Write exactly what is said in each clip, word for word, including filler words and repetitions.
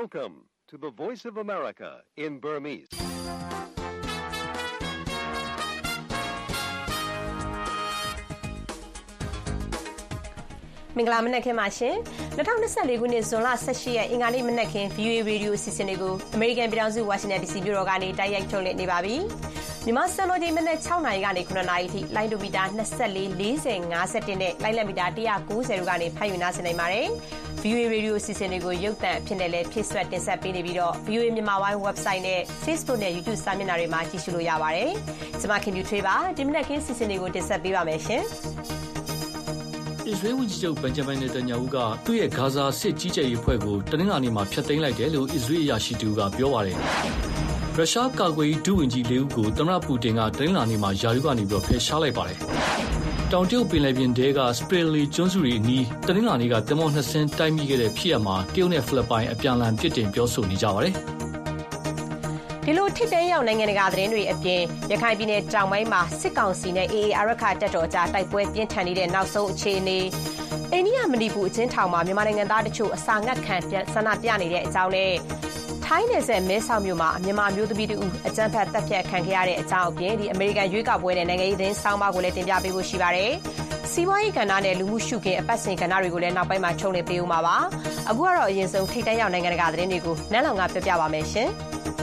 Welcome to the Voice of America in Burmese. မင်္ဂလာမနက်ခင်းပါရှင်၂၀၂၄ခုနှစ်ဇွန်လ၁၈ရက်အင်္ဂါနေ့မနက်ခင်း ဗီအိုအေ ရေဒီယိုအစီအစဉ်တွေကိုအမေရိကန်ပြည်ထောင်စုဝါရှင်တန်ဒီစီမြို့တော်ကနေတိုက်ရိုက်ထုတ်လွှင့်နေပါပြီမြန်မာစံတော်ချိန်မနက်၆နာရီကနေခုနှစ်နာရီထိလိုင်းဒိုမီတာ၂၄ ၄၀ ၅၁နဲ့လိုင်းလက်မီတာ၁၉၀တို့ကနေဖတ်ယူနိုင်နိုင်ပါတယ် ဗီအိုအေ ရေဒီယိုအစီအစဉ်တွေကိုရုပ်သံအဖြစ်နဲ့လည်းဖြည့်စွက်တင်ဆက်ပေးနေပြီးတော့ ဗီအိုအေ မြန်မာပိုင်း website နဲ့ Facebook နဲ့ YouTube စာမျက်နှာတွေမှာကြည့်ရှုလို့ရပါတယ်ကျွန်မခင်ဗျူထွေးပါဒီမနက်ခင်းအစီအစဉ်တွေကိုတင်ဆက်ပေးပါမယ်ရှင်အစ္စရေးဝန်ကြီးချုပ်ဘင်ဂျမင်နေတန်ယာဟုကသူ့ရဲ့ဂါဇာစစ်ကြီးကြပ်ရေးအဖွဲ့ကိုတနင်္လာနေ့မှာဖျက်သိမ်းလိုက်တယ်လို့အစ္စရေးအရာရှိတူကပြောပါတယ်။ရုရှားကာကွယ်ရေးဒုဝန်ကြီးလေးဦးကိုသမ္မတပူတင်ကတနင်္လာနေ့မှာယာယီကနေပြီးဖယ်ရှားလိုက်ပါတယ်။တောင်တရုတ်ပင်လယ်ပြင်တဲကစပရယ်လီကျွန်းစုတွေအနီးတနင်္လာနေ့ကတမောနှစ်ဆင်းတိုက်မိခဲ့တဲ့ဖြစ်ရပ်မှာတရုတ်နဲ့ဖိလစ်ပိုင်အပြန်အလှန်ပြစ်တင်ပြောဆိုနေကြပါတယ်။ဒီလိုထိပ်တန်းရောက်နိုင်ငံတကာသတင်းတွေအပြင်ရခိုင်ပြည်နယ်တောင်ပိုင်းမှာစစ်ကောင်စီနဲ့ အေအေ အာရခတပ်တော်ကြားတိုက်ပွဲပြင်းထန်နေတဲ့နောက်ဆုံးအခြေအနေအိန္ဒိယမဏိပူအချင်းထောင်မှာမြန်မာနိုင်ငံသားတချို့အစာငတ်ခံဆန္ဒပြနေတဲ့အကြောင်းနဲ့ထိုင်းနယ်စပ်မဲဆောက်မြို့မှာမြန်မာမျိုးသမီးတူအကြမ်းဖက်တပ်ဖြတ်ခံခဲ့ရတဲ့အကြောင်းအပြင်ဒီအမေရိကန်ရွေးကောက်ပွဲနဲ့နိုင်ငံရေးသတင်းဆောင်းပါးကိုလည်းတင်ပြပေးဖို့ရှိပါတယ်။စီးပွားရေးကဏ္ဍနဲ့လူမှုရှုခင်းအပတ်စဉ်ကဏ္ဍတွေကိုလည်းနောက်ပိုင်းမှာချုပ်လည်ပေးဦးမှာပါ။အခုကတော့အရင်ဆုံးထိပ်တန်းရောက်နိုင်ငံတကာသတင်းတွေကိုနန်းလောင်ကပြောပြပါမယ်ရှင်။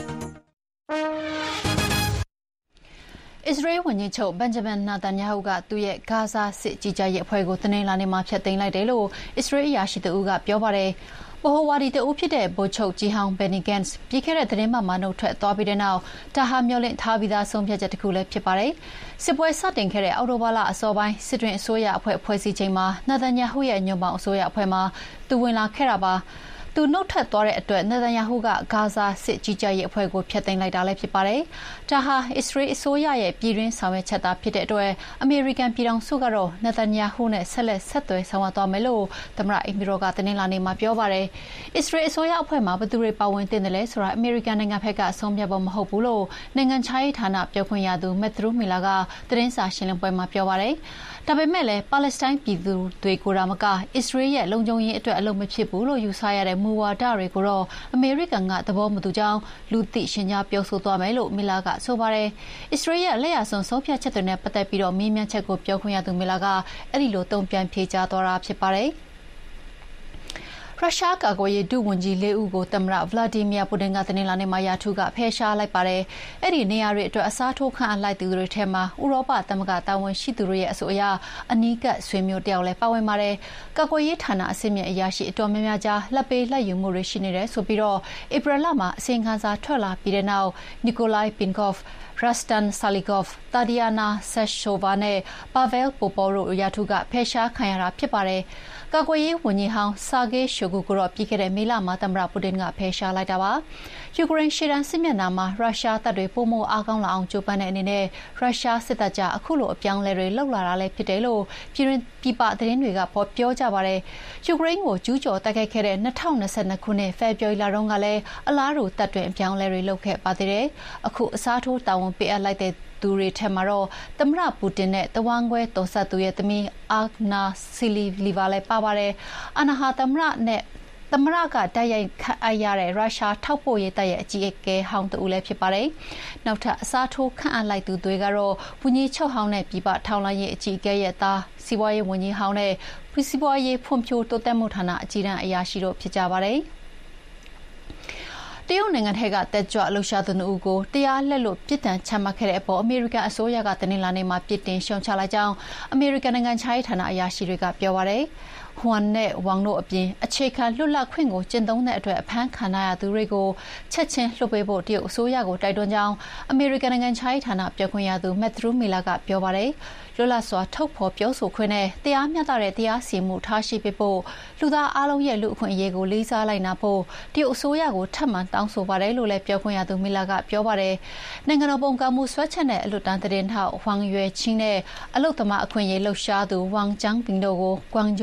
အစ္စရေးဝန်ကြီးချုပ်ဘင်ဂျမင်နာတန်ယာဟုကသူ့ရဲ့ဂါဇာစစ်ကြီးကြပ်ရေးအဖွဲ့ကိုတနင်္လာနေ့မှာဖျက်သိမ်းလိုက်တယ်လို့အစ္စရေးအရာရှိတဦးကပြောပါတယ်။ဗဟိုဝါဒီတဦးဖြစ်တဲ့ဗိုလ်ချုပ်ကြီးဟောင်းဘယ်နီဂန့်စ်ပြီးခဲ့တဲ့သတင်းပတ်မှာနှုတ်ထွက်သွားပြီးတဲ့နောက်ဒါဟာမျှော်လင့်ထားပြီးသားဆုံးဖြတ်ချက်တစ်ခုလည်းဖြစ်ပါတယ်။စစ်ပွဲစတင်ခဲ့တဲ့အောက်တိုဘာလအစောပိုင်းစစ်တွင်းအစိုးရအဖွဲ့ဖွဲ့စည်းချိန်မှာနာတန်ယာဟုရဲ့ညွန့်ပေါင်းအစိုးရအဖွဲ့မှာသူဝင်လာခဲ့တာပါ။သူနှုတ်ထွက်သွားတဲ့အတွက်နေတန်ယာဟုကဂါဇာစစ်ကြီးကြပ်ရေးအဖွဲ့ကိုဖျက်သိမ်းလိုက်တာလည်းဖြစ်ပါတယ်။ဒါဟာအစ္စရေးအစိုးရရဲ့ပြည်တွင်းဆောင်ရွက်ချက်သာဖြစ်တဲ့အတွက်အမေရိကန်ပြည်ထောင်စုကတော့နေတန်ယာဟုနဲ့ဆက်လက်ဆက်သွယ်ဆောင်ရွက်သွားမယ်လို့သမ္မတအိမ်ဖြူတော်ကတနင်္လာနေ့မှာပြောပါတယ်။အစ္စရေးအစိုးရအဖွဲ့မှာဘယ်သူတွေပါဝင်သင့်တယ်လဲဆိုတာအမေရိကန်နိုင်ငံဘက်ကဆုံးဖြတ်ဖို့မဟုတ်ဘူးလို့နိုင်ငံခြားရေးဌာနပြောခွင့်ရသူမက်သရူးမီလာကသတင်းစာရှင်းလင်းပွဲမှာပြောပါတယ်။ဒါပေမဲ့လည်းပါလက်စတိုင်းပြည်သူတွေကိုဒါမကအစ္စရေးရဲ့လုံခြုံရေးအတွက်အလုံးမဖြစ်ဘူးလို့ယူဆရတဲ့မူဝါဒတွေကိုတော့အမေရိကန်ကသဘောမတူကြောင်းလူသိရှင်ကြားပြောဆိုသွားမယ်လို့မီလာကဆိုပါတယ်။အစ္စရေးရဲ့လက်ရစွန်းဆုံးဖြတ်ချက်တွေနဲ့ပတ်သက်ပြီးတော့မေးမြန်းချက်ကိုပြောခွင့်ရသူမီလာကအဲ့ဒီလိုတုံ့ပြန်ဖြေကြားသွားတာဖြစ်ပါတယ်။ရုရှားကာကွယ်ရေးဒုဝန်ကြီးလေးဦးကိုသမ္မတဗလာဒီမီယာပူတင်ကတနင်္လာနေ့မှာယာထုကဖယ်ရှားလိုက်ပါတယ်။အဲ့ဒီနေရာတွေအတွက်အစားထိုးခန့်အပ်လိုက်သူတွေထဲမှာဥရောပသမဂ္ဂတာဝန်ရှိသူတွေရဲ့အဆိုအရအနီးကပ်ဆွေမျိုးတယောက်လည်းပါဝင်ပါတယ်။ကာကွယ်ရေးဌာနအစီအမံအရာရှိအတော်များများကြားလက်ပေးလက်ယူမှုတွေရှိနေတယ်ဆိုပြီးတော့ဧပြီလမှာအစီရင်ခံစာထွက်လာပြီးတဲ့နောက်နီကိုလိုင်ပင်ကော့ဖ်Rustan Salikov, Tatiana Seshova နဲ့ Pavel Popov တို့ရာထုကဖယ်ရှားခံရတာဖြစ်ပါတယ်။ကာကွယ်ရေးဝန်ကြီးဟောင်း Sergei Shoigu ကိုတော့ပြီးခဲ့တဲ့မေလမှာသမ္မတပူတင်ကဖယ်ရှားလိုက်တာပါ။ယူကရိန်းရှေ့တန်းစစ်မျက်နှာမှာရုရှားတပ်တွေပိုမိုအားကောင်းလာအောင်ကြိုးပမ်းတဲ့အနေနဲ့ရုရှားစစ်တပ်ကအခုလိုအပြောင်းအလဲတွေလှုပ်လာတာလည်းဖြစ်တယ်လို့ပြည်တွင်းပြည်ပသတင်းတွေကဖော်ပြောကြပါတယ်။ယူကရိန်းကိုကျူးကျော်တိုက်ခိုက်ခဲ့တဲ့၂၀၂၂ခုနှစ်ဖေဖော်ဝါရီလတုန်းကလည်းအလားတူတပ်တွင်အပြောင်းအလဲတွေလုပ်ခဲ့ပါသေးတယ်။အခုအစားထိုးတာဝန်ပေးအပ်လိုက်တဲ့သူတွေထက်မှာတော့သမ္မတပူတင်နဲ့တဝမ်းခွဲတော်ဆက်သူရဲ့သမီးအာနာဆီလီလီဗာလည်းပါပါတယ်။အာနာဟာသမ္မတနဲ့သမ္မတကတိုက်ရိုက်ခန့်အပ်ရတဲ့ရုရှားထောက်ပို့ရေးတပ်ရဲ့အကြီးအကဲဟောင်းတူလည်းဖြစ်ပါတယ်။နောက်ထပ်အစားထိုးခန့်အပ်လိုက်သူတွေကတော့ဝန်ကြီးချုပ်ဟောင်းနဲ့ပြည်ပထောင်လှမ်းရေးအကြီးအကဲရဲ့သားစီးပွားရေးဝန်ကြီးဟောင်းနဲ့စီးပွားရေးဖွံ့ဖြိုးတိုးတက်မှုဌာနအကြီးအကဲအရာရှိတို့ဖြစ်ကြပါတယ်။တရုတ်နိုင်ငံထဲကတက်ကြွလှုပ်ရှားသူနှစ်ဦးကိုတရားလက်လွတ်ပြစ်ဒဏ်ချမှတ်ခဲ့တဲ့အပေါ်အမေရိကန်အစိုးရကတနင်္လာနေ့မှာပြစ်တင်ရှုံချလိုက်ကြောင်းအမေရိကန်နိုင်ငံခြားရေးဌာနအရာရှိတွေကပြောပါတယ်။ဟွမ်နဲ့ဝမ်တို့အပြင်အခြေခံလွတ်လပ်ခွင့်ကိုကျင့်သုံးတဲ့အတွက်အဖမ်းခံရသူတွေကိုချက်ချင်းလွှတ်ပေးဖို့တရုတ်အစိုးရကိုတိုက်တွန်းကြောင်းအမေရိကန်နိုင်ငံခြားရေးဌာနပြောခွင့်ရသူမက်သရူးမီလာကပြောပါတယ်။လွတ်လပ်စွာထုတ်ဖော်ပြောဆိုခွင့်နဲ့တရားမျှတတဲ့တရားစီရင်မှုထားရှိပေးဖို့လူသားအလုံးရဲ့လူအခွင့်အရေးကိုလေးစားလိုက်နာဖို့တရုတ်အစိုးရကိုထပ်မံတောင်းဆိုပါတယ်လို့လည်းပြောခွင့်ရသူမီလာကပြောပါတယ်။နိုင်ငံတော်ပုံကမှုဆွဲချက်နဲ့အလွတ်တန်းသတင်းထောက်ဝမ်ရွေချင်းနဲ့အလုတ်သမားအခွင့်အရေးလှုပ်ရှားသူဝမ်ကျန်းပင်တို့ကိုကွမ်ဂျိုတရားရုံး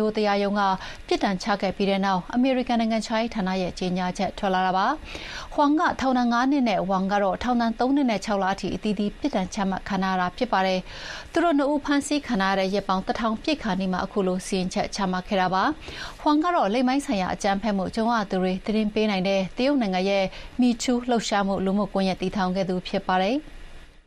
ရုံးကပြစ်ဒဏ်ချခဲ့ပြီးတဲ့နောက်အမေရိကန်နိုင်ငံခြားရေးဌာနရဲ့ကြေညာချက်ထွက်လာတာပါ။ဟွမ်ကထောင်ဒဏ်၅နှစ်နဲ့ဝမ်ကတော့ထောင်ဒဏ်၃နှစ်နဲ့၆လအထိအသီးသီးပြစ်ဒဏ်ချမှတ်ခံရတာဖြစ်ပါတယ်။သူတို့နှစ်ဦးဖမ်းဆီးခံရတဲ့ရက်ပေါင်းတစ်ထောင်ပြည့်ခါနီမှာအခုလိုစီရင်ချက်ချမှတ်ခဲ့တာပါ။ဟွမ်ကတော့လိမ်မိုင်းဆိုင်ရာအကြမ်းဖက်မှုကြုံရသူတွေသတင်းပေးနိုင်တဲ့တရုတ်နိုင်ငံရဲ့ Me Too လှုပ်ရှားမှုလူမှုကွန်ရက်တည်ထောင်ခဲ့သူဖြစ်ပါတယ်။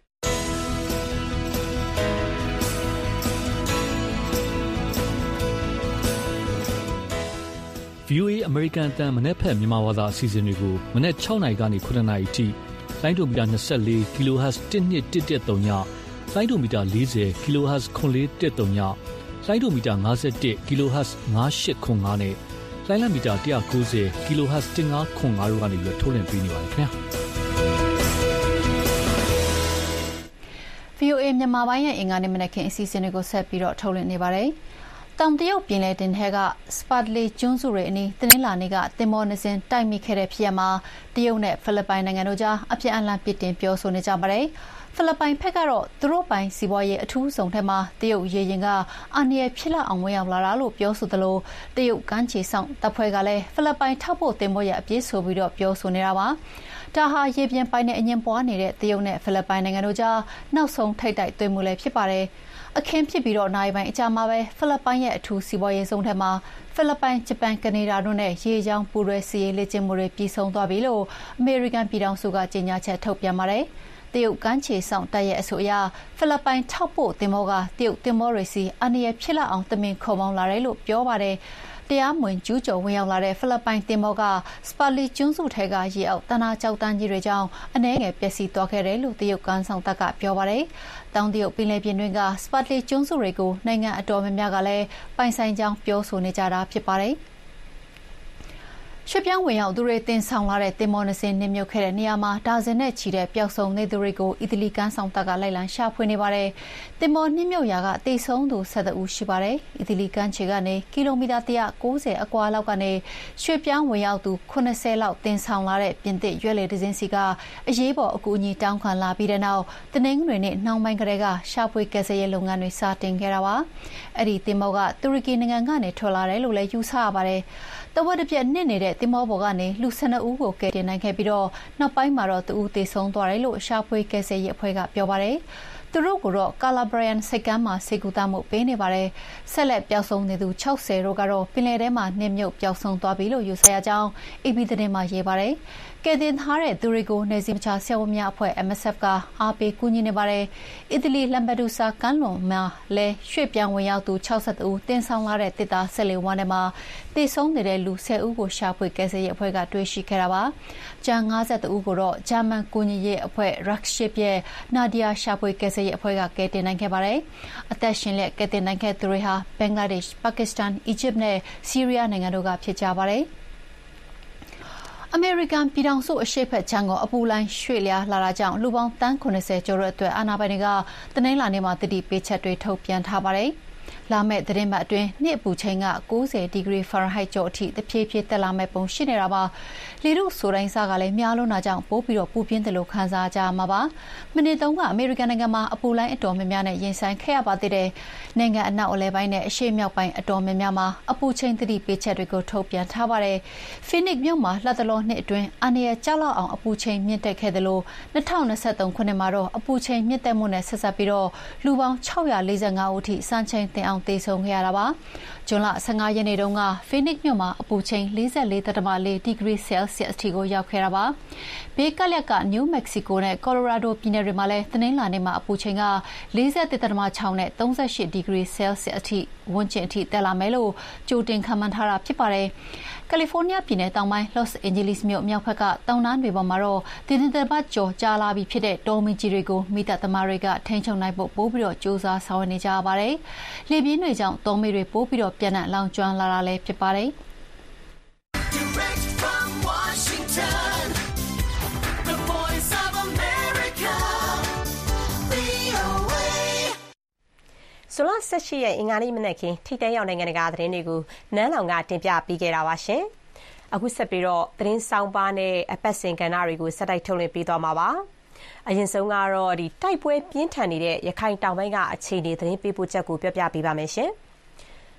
ဗွီအိုအေ အမေရိကန်အသံမနက်ဖြန်မြန်မာဘာသာအစီအစဉ်တွေကိုမနက်၆နာရီကနေခုနှစ်နာရီအထိလိုင်းဒိုမီတာ၂၄ kHz တစ်နှစ်တစ်တစ်သုံးညလိုင်းဒိုမီတာ၄၀ kHz ခွန်လေးတစ်သုံးညလိုင်းဒိုမီတာ၅၁ kHz ၅၈ခွန်၅နဲ့လိုင်းလံမီတာ၁၉၀ kHz ၁၅ခွန်၅တို့ကနေပြီးထုတ်လွှင့်ပေးနေပါတယ်ခင်ဗျာဗွီအိုအေမြန်မာပိုင်းရဲ့အင်္ဂါနေ့မနက်ခင်းအစီအစဉ်တွေကိုဆက်ပြီးတော့ထုတ်လွှင့်နေပါတယ်။တောင်တရုတ်ပင်လယ်တင်ထဲကစပတ်လီကျွန်းစုတွေအနီးတနင်္လာနေ့ကတင်မောနှစ်စင်းတိုက်မိခဲ့တဲ့ဖြစ်ရပ်မှာတရုတ်နဲ့ဖိလစ်ပိုင်နိုင်ငံတို့ကြားအပြန်အလှန်ပြစ်တင်ပြောဆိုနေကြပါတယ်။ဖိလစ်ပိုင်ဘက်ကတော့သူတို့ပိုင်စီးပွားရေးအထူးဆောင်ထဲမှာတရုတ်ရေရင်ကအန္တရာယ်ဖြစ်လာအောင်ဝင်ရောက်လာတာလို့ပြောဆိုသလိုတရုတ်ကမ်းခြေဆောင်တပ်ဖွဲ့ကလည်းဖိလစ်ပိုင်ထောက်ပို့တင်မောရဲ့အပြစ်ဆိုပြီးတော့ပြောဆိုနေတာပါ။ဒါဟာရေပြင်ပိုင်နဲ့အငင်းပွားနေတဲ့တရုတ်နဲ့ဖိလစ်ပိုင်နိုင်ငံတို့ကြားနောက်ဆုံးထိပ်တိုက်တွေ့မှုလည်းဖြစ်ပါတယ်။အခင်းဖြစ်ပြီးတော့နိုင်ပိုင်းအကြမှာပဲဖိလစ်ပိုင်ရဲ့အထူးစီးပွားရေးဆောင်ထဲမှာဖိလစ်ပိုင်ဂျပန်ကနေဒါတို့နဲ့ရေကြောင်းပူးတွဲစီးရေးလေ့ကျင့်မှုတွေပြည်ဆုံးသွားပြီလို့အမေရိကန်ပြည်ထောင်စုကကြေညာချက်ထုတ်ပြန်ပါတယ်။တရုတ်ကမ်းခြေဆောင်တပ်ရဲ့အဆိုအရဖိလစ်ပိုင်ထောက်ပို့တင်မောကတရုတ်တင်မောတွေစီအန္တရာယ်ဖြစ်လာအောင်တမင်ခုံမောင်းလာတယ်လို့ပြောပါတယ်။တရားမဝင်ကျူးကျော်ဝင်ရောက်လာတဲ့ဖိလစ်ပိုင်တင်မောကစပါလီကျွန်းစုထဲကရေအောက်တနာကြောက်တန်းကြီးတွေကြောင့်အနည်းငယ်ပျက်စီးသွားခဲ့တယ်လို့တရုတ်ကမ်းဆောင်တပ်ကပြောပါတယ်။တောင်တရုတ်ပင်လယ်ပြင်တွင်းကစပါလီကျွန်းစုတွေကိုနိုင်ငံအတော်များများကလည်းပိုင်ဆိုင်ကြောင်းပြောဆိုနေကြတာဖြစ်ပါတယ်။ရွှေ့ပြောင်းဝင်ရောက်သူတွေတင်ဆောင်လာတဲ့တင်မောနှစ်စင်းနစ်မြုပ်ခဲ့တဲ့နေရာမှာဒါဇင်နဲ့ချီတဲ့ပျောက်ဆုံးနေသူတွေကိုအီတလီကမ်းဆောင်တပ်ကလိုက်လံရှာဖွေနေပါတယ်။တင်မောနစ်မြုပ်ရာကတိတ်ဆုံးသူ၁၁ဦးရှိပါတယ်။အီတလီကမ်းခြေကနေကီလိုမီတာ၁၉၀အကွာလောက်ကနေရွှေ့ပြောင်းဝင်ရောက်သူ၇၀လောက်တင်ဆောင်လာတဲ့ပြင်သစ်ရွက်လေဒဇင်းစီကအရေးပေါ်အကူအညီတောင်းခံလာပြီးတဲ့နောက်တနင်္ဂနွေနေ့နှောင်းပိုင်းကလေးကရှာဖွေကယ်ဆယ်ရေးလုပ်ငန်းတွေစတင်ခဲ့တာပါ။အဲ့ဒီတင်မောကတူရကီနိုင်ငံကနေထွက်လာတယ်လို့လည်းယူဆရပါတယ်။တဝက်တစ်ပြက်နစ်နေတဲ့တင်မောပေါ်ကနေလူ၁၂ဦးကိုကယ်တင်နိုင်ခဲ့ပြီးတော့နောက်ပိုင်းမှာတော့တဦးသေဆုံးသွားတယ်လို့ရှာဖွေကယ်ဆယ်ရေးအဖွဲ့ကပြောပါတယ်။သူတို့ကတော့ကာလာဘရီယန်စိတ်ကမ်းမှာစေကူတာမှုပေးနေပါတယ်။ဆက်လက်ပျောက်ဆုံးနေသူ၆၀တို့ကတော့ပင်လယ်ထဲမှာနှင်းမြုပ်ပျောက်ဆုံးသွားပြီလို့ယူဆရကြောင်း အေ ဘီ သတင်းမှာရေးပါတယ်။ကယ်တင်ထားတဲ့သူတွေကိုနေစီမချဆရာဝန်များအဖွဲ့ M S F ကအားပေးကူညီနေပါတယ်။အီတလီလမ်ပဒူဆာကမ်းလွန်မှာလည်းရွှေ့ပြောင်းဝင်ရောက်သူ၆၁ဦးတင်ဆောင်လာတဲ့တစ်သား၁၄ဝမ်းထဲမှာတည်ဆုံးနေတဲ့လူ၁၀ဦးကိုရှာဖွေကယ်ဆယ်ရေးအဖွဲ့ကတွေ့ရှိခဲ့တာပါ။ကျန်၅၁ဦးကိုတော့ဂျာမန်ကူညီရေးအဖွဲ့ Rakship ရဲ့နာဒီယာရှာဖွေကယ်ဆယ်ရေးအဖွဲ့ကကယ်တင်နိုင်ခဲ့ပါတယ်။အသက်ရှင်လျက်ကယ်တင်နိုင်ခဲ့သူတွေဟာဘင်္ဂလားဒေ့ရှ်၊ပါကစ္စတန်၊အီဂျစ်နဲ့ဆီးရီးယားနိုင်ငံတို့ကဖြစ်ကြပါတယ်။အမေရိကန်ပြည်ထောင်စုအရှေ့ဘက်ခြမ်းကအပူလိုင်းရွှေ့လျားလာတာကြောင့်လူပေါင်းတန်း၇၀ကျော်အတွက်အာဏာပိုင်တွေကတနင်္လာနေ့မှာတတိပေးချက်တွေထုတ်ပြန်ထားပါတယ်။လာမယ့်သတင်းပတ်အတွင်းနေ့အပူချိန်က၉၀ဒီဂရီဖာရင်ဟိုက်ကျော်အထိတဖြည်းဖြည်းတက်လာမယ့်ပုံရှိနေတာပါ။လေထုဆိုတိုင်းစားကလည်းများလွန်းတာကြောင့်ပိုးပြီးတော့ပူပြင်းတယ်လို့ခန်းစားကြရမှာပါ။မနေ့တုန်းကအမေရိကန်နိုင်ငံမှာအပူလိုင်းအတော်များများနဲ့ရင်ဆိုင်ခဲ့ရပါသေးတယ်။နိုင်ငံအနောက်အလယ်ပိုင်းနဲ့အရှေ့မြောက်ပိုင်းအတော်များများမှာအပူချိန်တတိပေးချက်တွေကိုထုတ်ပြန်ထားပါတယ်။ Phoenix မြို့မှာလက်တလောနှစ်အတွင်းအန္တရာယ်ကျလောက်အောင်အပူချိန်မြင့်တက်ခဲ့တယ်လို့၂၀၂၃ခုနှစ်မှာတော့အပူချိန်မြင့်တက်မှုနဲ့ဆက်စပ်ပြီးတော့လူပေါင်း၆၄၅ဦးထိစံချိန်တင်အောင်သေဆုံးခဲ့ရတာပါ။ဇွန်လ၁၅ရက်နေ့တုန်းက Phoenix မြို့မှာအပူချိန်၄၄.၄ဒီဂရီဆဲလ်စီယပ်စ်အထိကိုရောက်ခဲ့တာပါ။ဘေးကပ်လျက်က New Mexico နဲ့ Colorado ပြည်နယ်တွေမှာလည်းတနင်္လာနေ့မှာအပူချိန်က၄၁.၆နဲ့၃၈ဒီဂရီဆဲလ်စီယပ်စ်အထိဝန်းကျင်အထိတက်လာမယ်လို့ကြိုတင်ခန့်မှန်းထားတာဖြစ်ပါတယ်။ကယ်လီဖိုးနီးယားပြည်နယ်တောင်ပိုင်း Los Angeles မြို့မြောက်ဘက်ကတောင်တန်းတွေပေါ်မှာတော့ဒီနေ့တစ်ပတ်ကျော်ကြာလာပြီဖြစ်တဲ့တောမီးကြီးတွေကိုမိသားသမားတွေကထိန်းချုပ်နိုင်ဖို့ပိုးပြီးတော့ကြိုးစားဆောင်ရွက်နေကြရပါတယ်။လေပြင်းတွေကြောင့်တောမီးတွေပိုးပြီးတော့ပြန့်နှံ့လောင်ကျွမ်းလာတာလည်းဖြစ်ပါတယ်။ဇွန်လ၁၈ရက်အင်္ဂါနေ့မနက်ခင်းထိပ်တန်းရောက်နိုင်ငံတကာသတင်းတွေကိုနန်းလောင်ကတင်ပြပေးခဲ့တာပါရှင်။အခုဆက်ပြီးတော့သတင်းဆောင်ပါနဲ့အပတ်စဉ်ကဏ္ဍတွေကိုဆက်တိုက်ထုတ်လွှင့်ပေးသွားမှာပါ။အရင်ဆုံးကတော့ဒီတိုက်ပွဲပြင်းထန်နေတဲ့ရခိုင်တောင်ပိုင်းကအခြေအနေသတင်းပေးပို့ချက်ကိုပြောပြပေးပါမယ်ရှင်။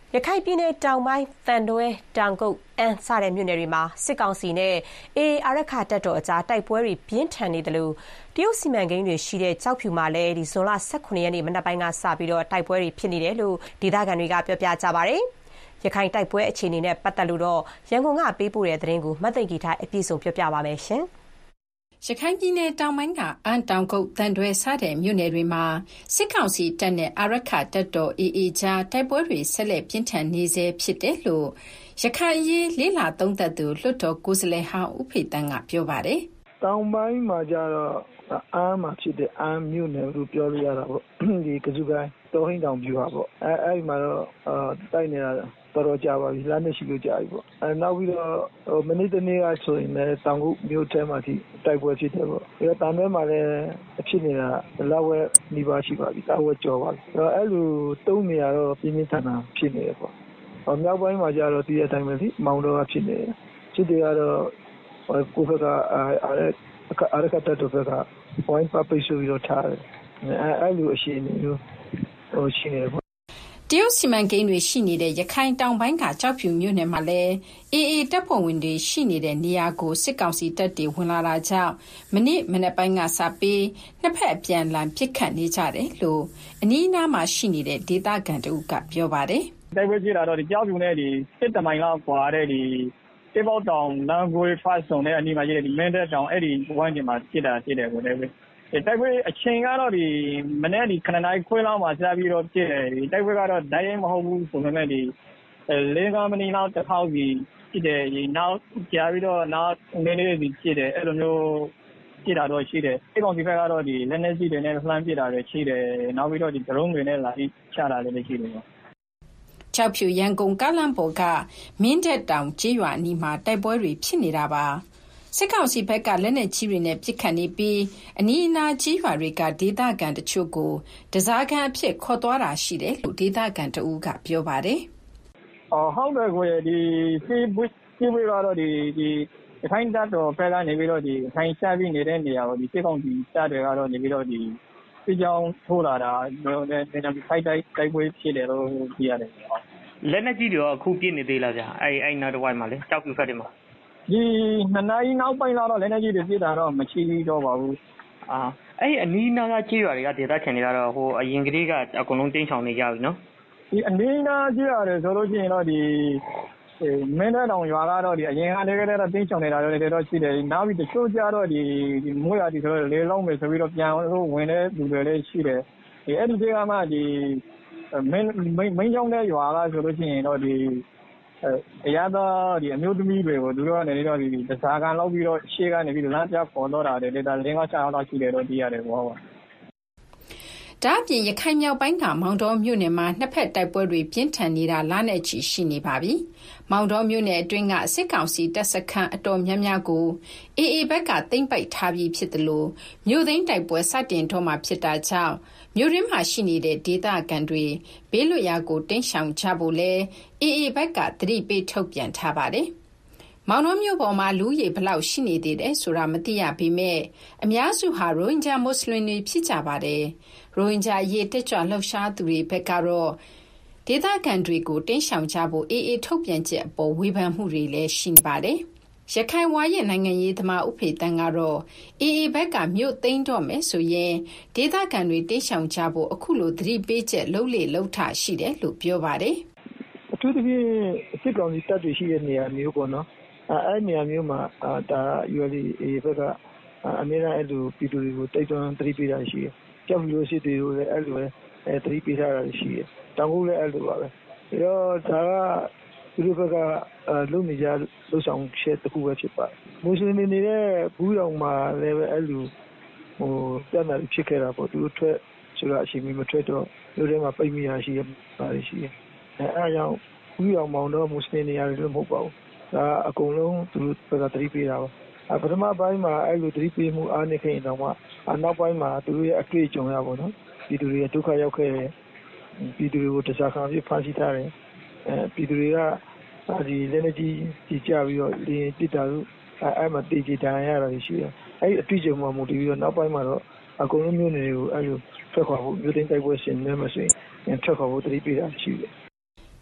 ရခိုင်ပြည်နယ်တောင်ပိုင်းသံတွဲတောင်ကုတ်အမ်းစတဲ့မြို့နယ်တွေမှာစစ်ကောင်စီနဲ့ အေအေ အာရက္ခတပ်တော်အကြားတိုက်ပွဲတွေပြင်းထန်နေတယ်လို့တရုတ်စီမံကိန်းတွေရှိတဲ့ကြောက်ဖြူမှာလည်းဒီဇွန်လ၁၇ရက်နေ့မနက်ပိုင်းကစပြီးတော့တိုက်ပွဲတွေဖြစ်နေတယ်လို့ဒေသခံတွေကပြောပြကြပါတယ်။ရခိုင်တိုက်ပွဲအခြေအနေနဲ့ပတ်သက်လို့တော့ရန်ကုန်ကပေးပို့တဲ့သတင်းကိုမသိဂီထားအပြည့်စုံပြောပြပါမယ်ရှင်။ရခိုင်ပြည်နယ်တောင်ပိုင်းကအမ်းတောင်ကုတ်တန်တွဲစတဲ့မြို့နယ်တွေမှာစစ်ကောင်စီတပ်နဲ့အာရက္ခတပ်တော် အေအေ ကြားတိုက်ပွဲတွေဆက်လက်ပြင်းထန်နေဆဲဖြစ်တယ်လို့ရခိုင်ရေးလေးလာသုံးသက်သူလွှတ်တော်ကိုယ်စားလှယ်ဟောင်းဦးဖေတန်းကပြောပါတယ်။တောင်ပိုင်းမှာကျတော့အမ်းမှာဖြစ်တဲ့အမ်းမြို့နယ်လို့ပြောလို့ရတာပေါ့။ဒီကစုကိုင်းတော်ဟိန်းတောင်ပြူပါပေါ့။အဲအဲ့ဒီမှာတော့တိုက်နေတာတော်တော်ကြာပါပြီလမ်းနဲ့ရှိလို့ကြာပြီပေါ့အဲနောက်ပြီးတော့မနေ့တနေ့ကဆိုရင်လည်းတောင်ကုတ်မြို့ထဲမှာဒီတိုက်ပွဲဖြစ်တယ်ပေါ့အဲတောင်ထဲမှာလည်းဖြစ်နေတာလောက်ဝဲနေပါရှိပါပြီလောက်ဝဲကြော်ပါပြီအဲလိုတုံးနေရတော့ပြင်းပြင်းထန်ထန်ဖြစ်နေတယ်ပေါ့မြောက်ပိုင်းမှာကျတော့ဒီအတိုင်းပဲဒီမောင်တော်ကဖြစ်နေတယ်ဖြစ်တယ်ကတော့ကိုဖက်ကအားရအားရကတတ်တော့ကဝိုင်းပပိတ်ဆိုပြီးတော့ထားတယ်အဲအဲ့လိုအရှိနေလို့ဟိုရှိနေတယ်တရုတ်စီမံကိန်းတွေရှိနေတဲ့ရခိုင်တောင်ပိုင်းကကြောက်ဖြူမြို့နယ်မှာလည်း အေအေ တပ်ဖွဲ့ဝင်တွေရှိနေတဲ့နေရာကိုစစ်ကောင်စီတပ်တွေဝင်လာတာကြောင့်မနေ့မနက်ပိုင်းကစပြီးနှစ်ဖက်အပြန်အလှန်ပစ်ခတ်နေကြတယ်လို့အနီးအနားမှာရှိနေတဲ့ဒေသခံတဦးကပြောပါတယ်။တိုက်ပွဲကြီးတာတော့ဒီကြောက်ဖြူနဲ့ဒီစစ်တမိုင်လောက်ကွာတဲ့ဒီတေပေါတောင်လမ်းကိုဖတ်ဆောင်တဲ့အနီးမှာရှိတဲ့ဒီမင်းတပ်တောင်အဲ့ဒီဝိုင်းကျင်မှာဖြစ်တာဖြစ်တယ်ကိုလည်းတိုက်ပွဲအချိန်ကတော့ဒီမနေ့ဒီခဏနိုင်ခွဲလောက်မှာစပြီးတော့ဖြစ်တယ်ဒီတိုက်ပွဲကတော့ဒိုင်းရင်မဟုတ်ဘူးဆိုပေမဲ့ဒီလေးကမနီလောက်တစ်ခေါက်စီဖြစ်တယ်ဒီနောက်ကြာပြီးတော့နောက်နေနေစီဖြစ်တယ်အဲ့လိုမျိုးဖြစ်တာတော့ရှိတယ်အဲ့ကောင်ဒီဘက်ကတော့ဒီလက်နေစီတွေနဲ့လှမ်းပြတာတွေရှိတယ်နောက်ပြီးတော့ဒီ drone တွေနဲ့လာပြီးချတာလည်းရှိတယ်ချောက်ဖြူရန်ကုန်ကားလမ်းပေါ်ကမင်းတပ်တောင်ကျေးရွာအနီးမှာတိုက်ပွဲတွေဖြစ်နေတာပါစစ်ကောင်စီဘက်ကလက်နက်ကြီးတွေနဲ့ပစ်ခတ်နေပြီးအနီးအနားကြီးရွာတွေကဒေသခံတချို့ကိုတစားခံအဖြစ်ခေါ်သွားတာရှိတယ်လို့ဒေသခံတဦးကပြောပါတယ်။အော်ဟုတ်တယ်ကိုရဲ့ဒီစီဘွစီဘွကတော့ဒီဒီထိုင်းတပ်တော်ဘက်ကနေပြီးတော့ဒီထိုင်းရှားပြီးနေတဲ့နေရာကိုဒီစစ်ကောင်စီတပ်တွေကတော့နေပြီးတော့ဒီစစ်ကြောင်းထိုးလာတာတော့နေနေဖိုက်တိုက်တိုက်ပွဲဖြစ်တယ်လို့သိရတယ်။လက်နက်ကြီးတွေအခုပြစ်နေသေးလားဗျာ။အဲ့အဲ့နောက်တစ်ဝိုက်မှာလေကြောက်ပြူဖက်တွေမှာဒီနှစ်နာရီနောက်ပိုင်းတော့လည်းနေကြီးတွေပြစ်တာတော့မရှိတော့ပါဘူးအာအဲ့အနီးနားကကြေးရွာတွေကဒေသခံတွေကတော့ဟိုအရင်ကလေးကအကုန်လုံးတင်းချောင်နေကြပြီနော်ဒီအနီးနားကြေးရွာတွေဆိုလို့ရှိရင်တော့ဒီမင်းတောင်ရွာကတော့ဒီအရင်ကတည်းကတင်းချောင်နေတာတော့တော့ရှိတယ်နောက်ပြီးတချို့ကြတော့ဒီမွေးရဒီဆိုတော့လေလုံးမယ်ဆိုပြီးတော့ပြန်ဝင်တဲ့လူတွေလည်းရှိတယ်ဒီအဲ့ဒီကမှဒီမင်းမင်းကြောင့်တဲ့ရွာကဆိုလို့ရှိရင်တော့ဒီအရာတော့ဒီအမျိုးသမီးတွေကိုသူတို့ကနေတော့ဒီတစားကန်လောက်ပြီးတော့ရှေ့ကနေပြီးလမ်းပြပေါ်တော့တာတယ်ဒါလင်းကချအောင်တော့ရှိတယ်တော့သိရတယ်ဘောပါဒါအပြင်ရခိုင်မြောက်ပိုင်းကမောင်တော်မြို့နယ်မှာနှစ်ဖက်တိုက်ပွဲတွေပြင်းထန်နေတာလနဲ့ချီရှိနေပါပြီ။မောင်တော်မြို့နယ်အတွင်းကစစ်ကောင်စီတပ်စခန်းအတော်များများကိုအေအေဘက်ကသိမ်းပိုက်ထားပြီးဖြစ်တယ်လို့မြို့သိမ်းတိုက်ပွဲစတင်တော့မှဖြစ်တာကြောင့်မြို့ရင်းမှာရှိနေတဲ့ဒေသခံတွေဘေးလွတ်ရာကိုတင်းရှောင်ကြဖို့လဲအေအေဘက်ကသတိပေးထုတ်ပြန်ထားပါတယ်။မောင်တော်မြို့ပေါ်မှာလူရေဘလောက်ရှိနေသေးတယ်ဆိုတာမသိရပေမဲ့အများစုဟာရိုဟင်ဂျာမွတ်စလင်တွေဖြစ်ကြပါတယ်။ရိုဟင်ဂျာရေးတက်ကြွလှုပ်ရှားသူတွေဘက်ကတော့ဒေသခံတွေကိုတင်းရှောင်ကြဖို့အေအေထုတ်ပြန်ချက်အပေါ်ဝေဖန်မှုတွေလည်းရှိနေပါတယ်။ရခိုင်ဝါရဲ့နိုင်ငံရေးသမားဥဖေတန်းကတော့အေအေဘက်ကမြို့သိမ်းတော့မယ်ဆိုရင်ဒေသခံတွေတင်းရှောင်ကြဖို့အခုလိုသတိပေးချက်လှုပ်လေလှုပ်ထရှိတယ်လို့ပြောပါတယ်။အထူးသဖြင့်စစ်ကောင်စီတပ်တွေရှိတဲ့နေရာမျိုးပေါ့နော်။အဲအဲ့နေရာမျိုးမှာဒါ ယူ အယ် ဒီ အေဘက်ကအများအားအဲ့လိုပြည်သူတွေကိုတိုက်တွန်းသတိပေးတာရှိတယ်။ကြောက်လို့ရှိတယ်လို့လည်းအဲ့လိုပဲအဲသတိပေးထားတာရှိတယ်။တောင်ကုန်းလည်းအဲ့လိုပါပဲ။အဲတော့ဒါကသူတို့ဘက်ကလုံနေကြလှုပ်ဆောင်ချက်တစ်ခုပဲဖြစ်ပါတယ်။မွတ်စလင်တွေနေတဲ့ဘူးတောင်မှာလည်းပဲအဲ့လိုဟိုပြန်လာဖြစ်ခဲ့တာပေါ့သူတို့ထွက်ဆိုတာအချိန်မီမထွက်တော့လူတွေမှာပိတ်မိရရှိရပါတယ်ရှိတယ်။အဲအားကြောင့်ဘူးတောင်မောင်တော့မွတ်စလင်တွေရတယ်လို့မဟုတ်ပါဘူး။ဒါအကုန်လုံးသူတို့ဘက်ကသတိပေးတာပါ။အပထမပိုင်းမှာအဲ့လိုသတိပေးမှုအားနည်းခဲ့ရင်တော့မှနောက်ပိုင်းမှာသူတို့ရဲ့အတွေ့အကြုံရပါတော့။ပြည်သူတွေဒုက္ခရောက်ခဲ့တယ်။ပြည်သူတွေကိုတခြားခံပြီးဖမ်းဆီးထားတယ်။အဲပြည်သူတွေကဒီလက်နက်ကြီးကြီးကြပြီးတော့လင်းပစ်တာလို့အဲ့မှာတေးကြတန်ရတာရှိတယ်။အဲ့အတွေ့အကြုံမှမူတည်ပြီးတော့နောက်ပိုင်းမှာတော့အကုန်လုံးမျိုးတွေကိုအဲ့လိုထွက်ခွာဖို့မျိုးသိမ်းတိုက်ပွဲရှင်နေမှဆိုရင်ထွက်ခွာဖို့တတိပေးတာရှိတယ်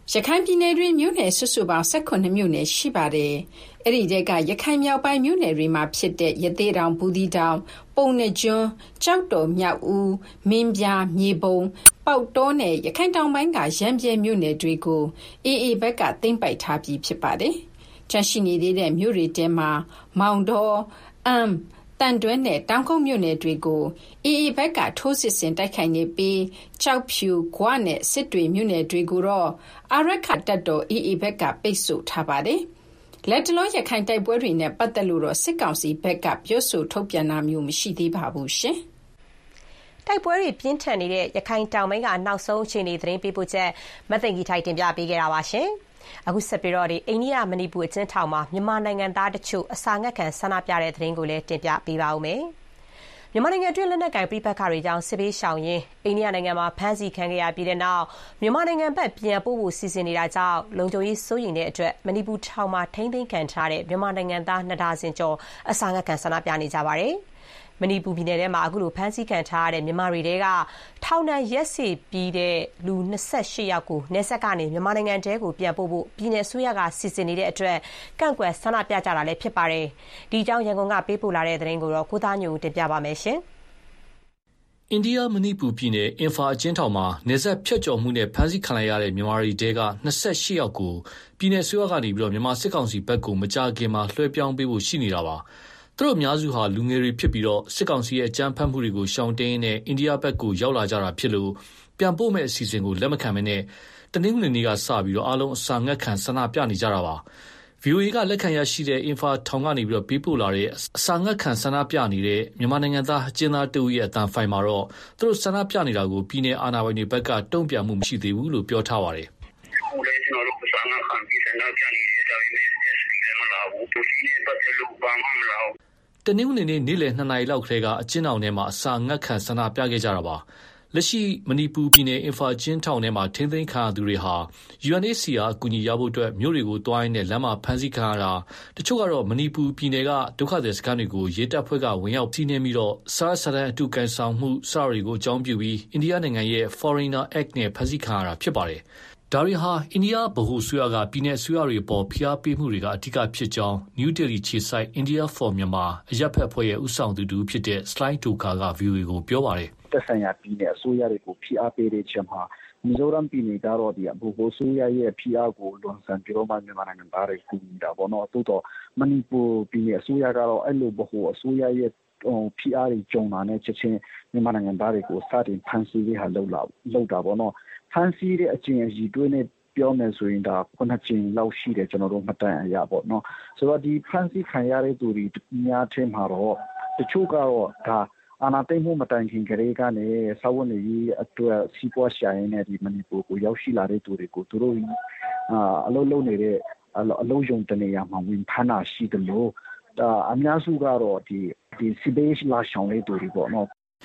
ရခိုင်ပြည်နယ်တွင်မြို့နယ်စုစုပေါင်း၁၈မြို့နယ်ရှိပါတယ်။အဲ့ဒီတဲကရခိုင်မြောက်ပိုင်းမြို့နယ်တွေမှာဖြစ်တဲ့ရသေးတောင်ဘူးတီတောင်ပုံနဲ့ကျွန်းကြောက်တော်မြောက်ဦးမင်းပြမြေပုံပေါက်တောနဲ့ရခိုင်တောင်ပိုင်းကရမ်းပြဲမြို့နယ်တွေကိုအေးအေးဘက်ကသိမ်းပိုက်ထားပြီးဖြစ်ပါတယ်။ကျန်ရှိနေသေးတဲ့မြို့တွေတဲမှာမောင်တော်အမ်တန်တွဲနဲ့တောင်ကုန်းမြို့နယ်တွေကိုအေးအေးဘက်ကထိုးစစ်ဆင်တိုက်ခိုက်နေပြီးကြောက်ဖြူဂွနဲ့စစ်တွေမြို့နယ်တွေကိုတော့အာရခတပ်တော်အေးအေးဘက်ကပိတ်ဆို့ထားပါတယ်။လက်တလုံးရခိုင်တိုက်ပွဲတွေနဲ့ပတ်သက်လို့တော့စစ်ကောင်စီဘက်ကပြောဆိုထုတ်ပြန်တာမျိုးမရှိသေးပါဘူးရှင်။တိုက်ပွဲတွေပြင်းထန်နေတဲ့ရခိုင်တောင်ပိုင်းကနောက်ဆုံးအခြေအနေသတင်းပေးပို့ချက်မသိင်ကြီးထိုက်တင်ပြပေးခဲ့တာပါရှင်။အခုဆက်ပြီးတော့ဒီအိန္ဒိယမဏိပူအကျဉ်းထောင်မှာမြန်မာနိုင်ငံသားတချို့အစာငတ်ခံဆန္ဒပြတဲ့သတင်းကိုလည်းတင်ပြပေးပါဦးမယ်။မြန်မာနိုင်ငံတွင်းလက်နက်ကိုင်ပြဋ္ဌာန်းတွေကြောင့်စစ်ဘေးရှောင်ရင်းအိန္ဒိယနိုင်ငံမှာဖမ်းဆီးခံခဲ့ရပြီးတဲ့နောက်မြန်မာနိုင်ငံဘက်ပြန်ပို့ဖို့စီစဉ်နေတာကြောင့်လုံခြုံရေးစိုးရိမ်တဲ့အတွက်မဏိပူထောင်မှာထိန်းသိမ်းခံထားတဲ့မြန်မာနိုင်ငံသားနှစ်ဒါဇင်ကျော်အစာငတ်ခံဆန္ဒပြနေကြပါတယ်။မဏိပူပြည်နယ်ထဲမှာအခုလိုဖမ်းဆီးခံထားရတဲ့မြန်မာတွေတဲကထောင်ဒဏ်ရက်စေပြီးတဲ့လူ၂၈ယောက်ကိုနယ်စပ်ကနေမြန်မာနိုင်ငံတဲကိုပြန်ပို့ဖို့ပြည်နယ်အစိုးရကစီစဉ်နေတဲ့အတွက်ကန့်ကွက်ဆန္ဒပြကြတာလည်းဖြစ်ပါတယ်။ဒီအကြောင်းရန်ကုန်ကပေးပို့လာတဲ့သတင်းကိုတော့ကိုသားညိုတင်ပြပါမယ်ရှင်။အိန္ဒိယမဏိပူပြည်နယ်အင်ဖာအကျဉ်းထောင်မှာနယ်စပ်ဖြတ်ကျော်မှုနဲ့ဖမ်းဆီးခံလိုက်ရတဲ့မြန်မာတွေတဲက၂၈ယောက်ကိုပြည်နယ်အစိုးရကနေပြီးတော့မြန်မာစစ်ကောင်စီဘက်ကိုမကြာခင်မှာလွှဲပြောင်းပေးဖို့ရှိနေတာပါ။သူတို့အများစုဟာလူငယ်တွေဖြစ်ပြီးတော့စစ်ကောင်စီရဲ့အကြမ်းဖက်မှုတွေကိုရှောင်တင်းနဲ့အိန္ဒိယဘက်ကိုရောက်လာကြတာဖြစ်လို့ပြန်ပို့မဲ့အစီအစဉ်ကိုလက်မခံမနဲ့တနင်္ဂနွေနေ့ကစပြီးတော့အားလုံးအစာငတ်ခံဆန္ဒပြနေကြတာပါ။ ဗွီအိုအေကလက်ခံရရှိတဲ့အင်ဖာထောင်ကနေပြီးတော့ပေးပို့လာတဲ့အစာငတ်ခံဆန္ဒပြနေတဲ့မြန်မာနိုင်ငံသားအကျဉ်းသားတဦးရဲ့အတန်ဖိုင်မှာတော့သူတို့ဆန္ဒပြနေတာကိုပြည်내အာဏာပိုင်တွေဘက်ကတုံ့ပြန်မှုမရှိသေးဘူးလို့ပြောထားပါတယ်။ဟိုလည်းကျွန်တော်တို့ဆန္ဒခံပြီးဆန္ဒပြနေတယ်ဒါပေမဲ့ S P လည်းမလာဘူး။ဒီနေ့ပတ်သက်လို့ဘာမှမလာဘူး။တနင်္ဂနွေနေ့နေ့လယ်နှစ်နာရီလောက်ခရဲကအကျဉ်းထောင်ထဲမှာအစာငတ်ခံဆန္ဒပြခဲ့ကြတာပါ။လက်ရှိမဏိပူပြည်နယ်အင်ဖာကျင်းထောင်ထဲမှာထိန်းသိမ်းခံရသူတွေဟာ U N H C R အကူအညီရဖို့အတွက်မြို့တွေကိုတွိုင်းနဲ့လမ်းမှာဖမ်းဆီးခံရတာတချို့ကတော့မဏိပူပြည်နယ်ကဒုက္ခသည်စခန်းတွေကိုရဲတပ်ဖွဲ့ကဝင်ရောက်စီးနင်းပြီးတော့စားစရန်အတူကန်ဆောင်မှုစတွေကိုအကြောင်းပြုပြီးအိန္ဒိယနိုင်ငံရဲ့ Foreigner Act နဲ့ဖမ်းဆီးခံရတာဖြစ်ပါတယ်။ဒါရီဟာအိန္ဒိယဗဟိုအစိုးရကပြည်내အစိုးရတွေပေါ်ဖိအားပေးမှုတွေကအဓိကဖြစ်ကြောင်း New Delhi ခြေဆိုင် India for Myanmar အရပ်ဖက်အဖွဲ့ရဲ့ဦးဆောင်သူတူဖြစ်တဲ့ Sly Toka က ဗွီအိုအေကိုပြောပါတယ်။သက်ဆိုင်ရာပြည်내အစိုးရတွေကိုဖိအားပေးတဲ့ချက်မှာမီဇိုရမ်ပြည်နယ်ကတော့ဒီဗဟိုအစိုးရရဲ့ဖိအားကိုလွန်ဆန်ပြီးတော့မှမြန်မာနိုင်ငံသားတွေကူညီတာပေါ့နော်။သို့တော့မဏိပူပြည်내အစိုးရကတော့အဲ့လိုဗဟိုအစိုးရရဲ့ဟိုဖိအားတွေကြုံလာတဲ့ချက်ချင်းမြန်မာနိုင်ငံသားတွေကိုစတင်ဖမ်းဆီးရေးဟာလောက်လာလောက်တာပေါ့နော်။ဖမ်းဆီးတဲ့အကျင့်အကြီးတွေးနဲ့ပြောမယ်ဆိုရင်ဒါခုနှစ်ကျင်းလောက်ရှိတယ်ကျွန်တော်တို့မှတ်တမ်းအရပေါ့နော်ဆိုတော့ဒီဖန်စီခံရတဲ့သူတွေများထင်မှာတော့တချို့ကတော့ဒါအာနာသိမ့်မှုမတိုင်ခင်ကလေးကနေစာဝန်ကြီးအတွက်စီးပွားရှာရင်းနဲ့ဒီမဏိပူကိုရောက်ရှိလာတဲ့သူတွေကိုသူတို့အာအလုံးလုံးနေတဲ့အလုံးယုံတနေရမှာဝင်ဖမ်းတာရှိတယ်လို့ဒါအများစုကတော့ဒီဒီစီဘေးလာရှောင်းလေးသူတွေပေါ့နော်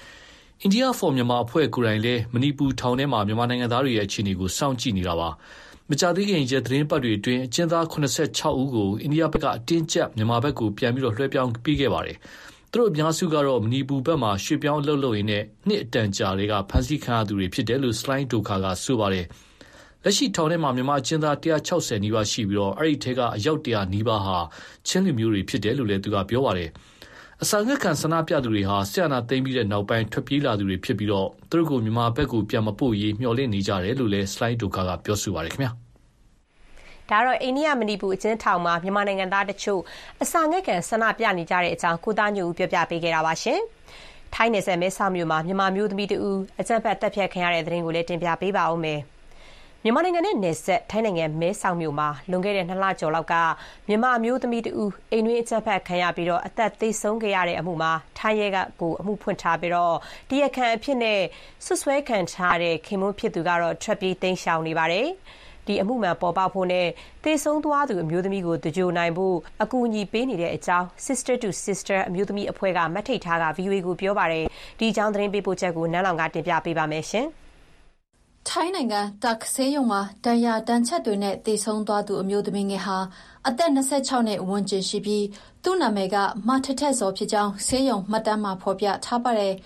India for Myanmar အဖွဲ့ကိုယ်တိုင်လည်းမဏိပူထောင်ထဲမှာမြန်မာနိုင်ငံသားတွေရဲ့အခြေအနေကိုစောင့်ကြည့်နေတာပါ။မကြာသေးခင်ရက်သတင်းပတ်တွေအတွင်းအကျဉ်းသား၈၆ဦးကိုအိန္ဒိယဘက်ကအတင်းကျပ်မြန်မာဘက်ကိုပြန်ပြီးတော့လွှဲပြောင်းပေးခဲ့ပါတယ်။သူတို့အများစုကတော့မဏိပူဘက်မှာရွှေ့ပြောင်းအလုပ်လုပ်ရင်းနဲ့နှစ်အတန်ကြာတွေကဖမ်းဆီးခံရသူတွေဖြစ်တယ်လို့ Sly Toka ကဆိုပါတယ်။လက်ရှိထောင်ထဲမှာမြန်မာအကျဉ်းသား၁၆၀နီးပါးရှိပြီးတော့အဲ့ဒီထဲကအယောက်၁၀၀နီးပါးဟာချင်းလူမျိုးတွေဖြစ်တယ်လို့လည်းသူကပြောပါတယ်။အစာငတ်ခံဆန္ဒပြသူတွေဟာဆီယနာသိမ်းပြီးတဲ့နောက်ပိုင်းထွက်ပြေးလာသူတွေဖြစ်ပြီးတော့သူတို့ကိုမြန်မာဘက်ကိုပြန်မပို့ရေးမျှော်လင့်နေကြတယ်လို့လည်း Sly Toka ကပြောဆိုပါတယ်ခင်ဗျာ။ဒါတော့အိန္ဒိယမဏိပူအကျဉ်းထောင်မှာမြန်မာနိုင်ငံသားတချို့အစာငတ်ခံဆန္ဒပြနေကြတဲ့အကြောင်းကိုသားညိုဦးပြောပြပေးခဲ့တာပါရှင်။ထိုင်းနယ်စပ်မဲဆောက်မြို့မှာမြန်မာမျိုးသမီးတဦးအကြမ်းဖက်တပ်ဖြတ်ခံရတဲ့တဲ့ရင်ကိုလည်းတင်ပြပေးပါဦးမယ်။မြန်မာနိုင်ငံနဲ့နယ်စပ်ထိုင်းနိုင်ငံမဲဆောက်မြို့မှာလွန်ခဲ့တဲ့နှစ်လကျော်လောက်ကမြန်မာမျိုးသမီးတဦးအိမ်တွင်းအကြမ်းဖက်ခံရပြီးတော့အသက်သေဆုံးခဲ့ရတဲ့အမှုမှာထိုင်းရဲကကိုအမှုဖွင့်ထားပြီးတော့တရားခံအဖြစ်နဲ့ဆွဆွဲခံထားတဲ့ခင်မွန်းဖြစ်သူကတော့ထွက်ပြေးတိမ်းရှောင်နေပါတယ်။ဒီအမှုမှန်ပေါ်ပေါက်ဖို့နဲ့သေဆုံးသွားသူအမျိုးသမီးကိုတကြိုနိုင်ဖို့အကူအညီပေးနေတဲ့အကြောင်း Sister to Sister အမျိုးသမီးအဖွဲ့ကမတ်ထိတ်ထားက ဗွီအိုအေကိုပြောပါတယ်။ဒီအကြောင်းသတင်းပေးပို့ချက်ကိုနန်းလောင်ကတင်ပြပေးပါမယ်ရှင်။ထိုင်းနိုင်ငံတာခဆေးရုံမှာဒဏ်ရာဒဏ်ချက်တွေနဲ့သေဆုံးသွားသူအမျိုးသမီးငယ်ဟာအသက်၂၆နှစ်ဝန်းကျင်ရှိပြီးသူ့နာမည်ကမထထက်စောဖြစ်ကြောင်းဆေးရုံမှတ်တမ်းမှာဖော်ပြထားပါတယ်။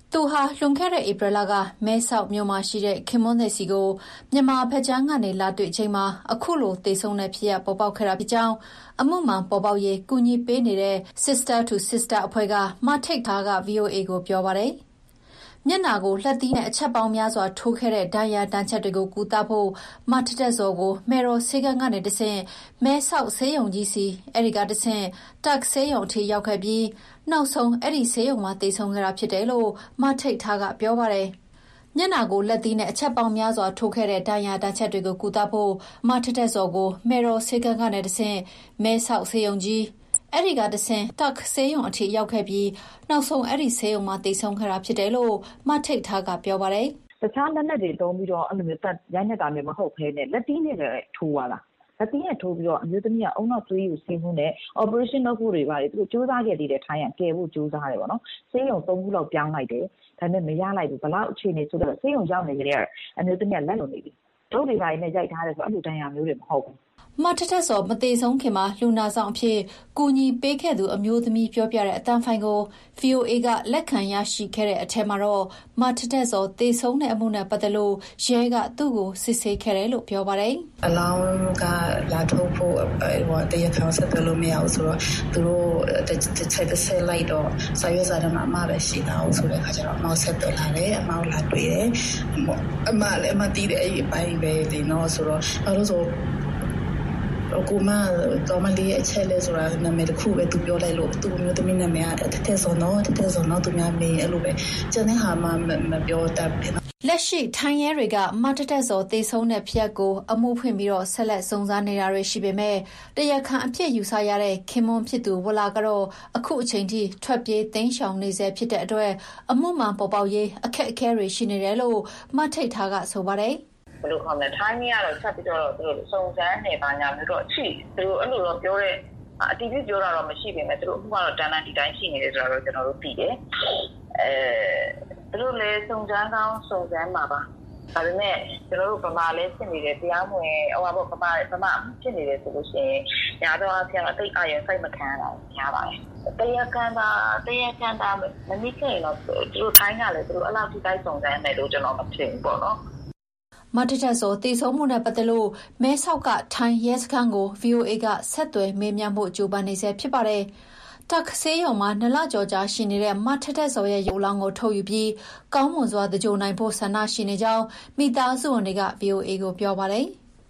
သူဟာလွန်ခဲ့တဲ့ဧပြီလကမဲဆောက်မြို့မှာရှိတဲ့ခင်မွန်းတဲ့စီကိုမြန်မာဖက်ချန်းကနေလာတွေ့ချိန်မှာအခုလိုသေဆုံးတဲ့ဖြစ်ရပ်ပေါ်ပေါက်ခဲ့တာဖြစ်ကြောင်းအမှုမှန်ပေါ်ပေါက်ရေးကူညီပေးနေတဲ့ Sister to Sister အဖွဲ့ကမထိတ်ထားက ဗွီအိုအေကိုပြောပါတယ်။မျက်နှာကိုလက်သီးနဲ့အချက်ပေါင်းများစွာထိုးခဲ့တဲ့ဒဏ်ရာဒဏ်ချက်တွေကိုကုသဖို့မထက်တက်စောကိုမေတော်ဆေးကန်းကနေတဆင့်မဲဆောက်ဆေးရုံကြီးစီအဲဒီကတဆင့်တက်ဆေးရုံအထိရောက်ခဲ့ပြီးနောက်ဆုံးအဲ့ဒီဆေးရုံမှာသေဆုံးခဲ့တာဖြစ်တယ်လို့မထိတ်ထားကပြောပါတယ်။မျက်နှာကိုလက်သီးနဲ့အချက်ပေါင်းများစွာထိုးခဲ့တဲ့ဒဏ်ရာဒဏ်ချက်တွေကိုကုသဖို့မထက်တက်စောကိုမေတော်ဆေးကန်းကနေတဆင့်မဲဆောက်ဆေးရုံကြီးအဲ့ဒီကတဆင့်တက်ဆေးရုံအထိရောက်ခဲ့ပြီးနောက်ဆုံးအဲ့ဒီဆေးရုံမှာသေဆုံးခဲ့တာဖြစ်တယ်လို့မထိတ်ထားကပြောပါတယ်။တခြားလက်နက်တွေတုံးပြီးတော့အဲ့လိုမျိုးတက်ရိုက်နေတာမျိုးမဟုတ်ဘဲနဲ့လက်တီးနဲ့လည်းထိုးသွားတာ။လက်တီးနဲ့ထိုးပြီးတော့အမျိုးသမီးကအုံနောက်သွေးကိုဆင်းမှုနဲ့ operation လုပ်ဖို့တွေပါတယ်သူတို့စူးစမ်းခဲ့သေးတယ်ထိုင်းရကယ်ဖို့စူးစမ်းတယ်ပေါ့နော်။ဆေးရုံသုံးခုလောက်ပြောင်းလိုက်တယ်။ဒါပေမဲ့မရလိုက်ဘူးဘလောက်အခြေအနေဆိုတော့ဆေးရုံရောက်နေကြတဲ့အမျိုးသမီးကလက်လုံနေပြီ။တို့တွေပိုင်းနဲ့ရိုက်ထားတယ်ဆိုအဲ့လိုတန်ရာမျိုးတွေမဟုတ်ဘူးမထထစောမသေးဆုံးခင်မှာလူနာဆောင်အဖြစ်ကူညီပေးခဲ့သူအမျိုးသမီးပြောပြတဲ့အတန်းဖိုင်ကို ဗွီအိုအေ ကလက်ခံရရှိခဲ့တဲ့အထက်မှာတော့မထထစောသေဆုံးတဲ့အမှုနဲ့ပတ်သက်လို့ရဲကသူ့ကိုစစ်ဆေးခဲ့တယ်လို့ပြောပါတယ်။အလောင်းကလာထုတ်ဖို့ဟိုတရားခံဆက်တယ်လို့မရဘူးဆိုတော့သူတို့တစ်ချက်တစ်ဆက်လိုက်တော့စာရွက်စာတမ်းမှာအမှားပဲရှိတာဆိုတဲ့အခါကျတော့အမောက်ဆက်တယ်လာတယ်အမောက်လာတွေ့တယ်အမလည်းအမတီးတယ်အဲ့ဒီပိုင်းပဲဒီနော်ဆိုတော့ဘာလို့ဆိုကိုမတော်မလေးအချက်လဲဆိုတာနာမည်တစ်ခုပဲသူပြောလိုက်လို့သူမျိုးသမီးနာမည်ကတထဲစောနော်တထဲစောနော်သူများမေးအဲ့လိုပဲကျန်တဲ့ဟာမှမပြောတတ်ဘူးလက်ရှိထိုင်းရဲတွေကမထထစောသေဆုံးတဲ့ဖြစ်ရပ်ကိုအမှုဖွင့်ပြီးတော့ဆက်လက်စုံစမ်းနေတာတွေရှိပေမဲ့တရားခံအဖြစ်ယူဆရတဲ့ခင်မွန်ဖြစ်သူဝလာကတော့အခုအချိန်ထိထွက်ပြေးသိမ်းရှောင်နေဆဲဖြစ်တဲ့အတွက်အမှုမှန်ပေါ်ပေါက်ရေးအခက်အခဲတွေရှိနေတယ်လို့မထိတ်ထားကဆိုပါတယ်ဘယ်လိုခေါ်မလဲထိုင်းကြီးကတော့ဆက်ပြီးတော့သူတို့စုံစမ်းနေပါညာမျိုးတော့ရှိသူတို့အဲ့လိုတော့ပြောတဲ့အတီးပြီးပြောတာတော့မရှိပေမဲ့သူတို့အခုကတော့တန်တန်ဒီတိုင်းရှိနေတယ်ဆိုတော့ကျွန်တော်တို့သိတယ်အဲသူတို့လည်းစုံစမ်းကောင်းစုံစမ်းမှာပါဒါပေမဲ့ကျွန်တော်တို့ဗမာလည်းဖြစ်နေတယ်တရားမဝင်ဟိုပါဗမာဗမာဖြစ်နေတယ်ဆိုလို့ရှိရင်ညာတော့အပြန်အသိအရင်စိတ်မခံတာညာပါတယ်တရားခံတာတရားခံတာမနစ်ခဲ့တော့သူတို့ထိုင်းကလည်းသူတို့အလောက်ထိတိုင်းစုံစမ်းမယ်လို့ကျွန်တော်မထင်ဘူးပေါ့နော်မထထစောသေဆုံးမှုနဲ့ပတ်သက်လို့မဲဆောက်ကထိုင်းရဲစခန်းကို ဗွီအိုအေ ကဆက်သွယ်မေးမြန်းဖို့ကြိုးပမ်းနေဆဲဖြစ်ပါတယ်။တက်ဆေးရုံမှာနလကြော်ကြာရှိနေတဲ့မထထစောရဲ့ရုပ်လောင်းကိုထုတ်ယူပြီးကောင်းမွန်စွာသကြိုနိုင်ဖို့ဆန္ဒရှိနေကြောင်းမိသားစုဝင်တွေက ဗွီအိုအေ ကိုပြောပါတယ်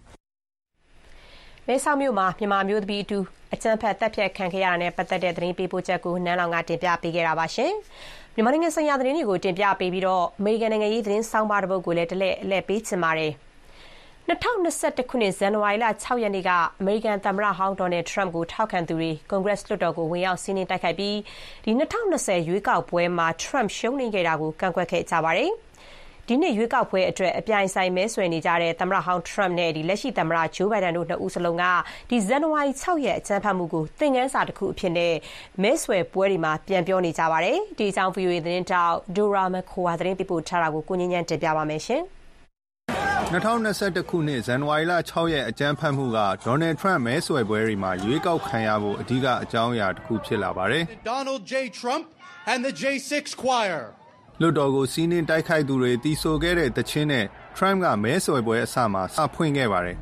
။မဲဆောက်မြို့မှာမြန်မာမျိုးသမီးအတူအကြမ်းဖက်တပ်ဖြတ်ခံခဲ့ရတာနဲ့ပတ်သက်တဲ့သတင်းပေးပို့ချက်ကိုနန်းလောင်ကတင်ပြပေးခဲ့တာပါရှင်။မြန်မာနိုင်ငံဆိုင်ရာသတင်းတွေကိုတင်ပြပေးပြီးတော့အမေရိကန်နိုင်ငံရေးသတင်းဆောင်းပါးတစ်ပုဒ်ကိုလည်းတလဲအလဲပေးချင်ပါတယ်။၂၀၂၁ခုနှစ်ဇန်နဝါရီလ၆ရက်နေ့ကအမေရိကန်သမ္မတဟောင်းဒေါ်နယ်ထရမ့်ကိုထောက်ခံသူတွေကွန်ဂရက်လွှတ်တော်ကိုဝင်ရောက်စီးနင်းတိုက်ခိုက်ပြီးဒီ၂၀၂၀ရွေးကောက်ပွဲမှာထရမ့်ရှုံးနိမ့်ခဲ့တာကိုကန့်ကွက်ခဲ့ကြပါတယ်။ဒီနှစ်ရွေးကောက်ပွဲအတွက်အပြိုင်ဆိုင်မဲဆွယ်နေကြတဲ့သမ္မတဟောင်းထရမ့်နဲ့ဒီလက်ရှိသမ္မတဂျိုးဘိုင်ဒန်တို့နှစ်ဦးစလုံးကဒီဇန်နဝါရီ၆ရက်အကြမ်းဖက်မှုကိုသင်ခန်းစာတစ်ခုအဖြစ်နဲ့မဲဆွယ်ပွဲတွေမှာပြန်ပြောနေကြပါတယ်။ဒီအကြောင်း ဗွီအိုအေ သတင်းတောက်ဒိုရာမခိုဝါသတင်းပေးပို့ထားတာကိုကိုငင်းငန်းတင်ပြပါမယ်ရှင်။၂၀၂၁ခုနှစ်ဇန်နဝါရီလ၆ရက်အကြမ်းဖက်မှုကဒေါ်နယ်ထရမ့်မဲဆွယ်ပွဲတွေမှာရွေးကောက်ခံရဖို့အဓိကအကြောင်းအရာတစ်ခုဖြစ်လာပါတယ်။ Donald J. Trump and the J six Choir လွှတ်တော်ကိုစီးနင်းတိုက်ခိုက်သူတွေတီးဆိုခဲ့တဲ့တခြင်းနဲ့ထရမ့်ကမဲဆွယ်ပွဲအစမှာစဖွင့်ခဲ့ပါတယ်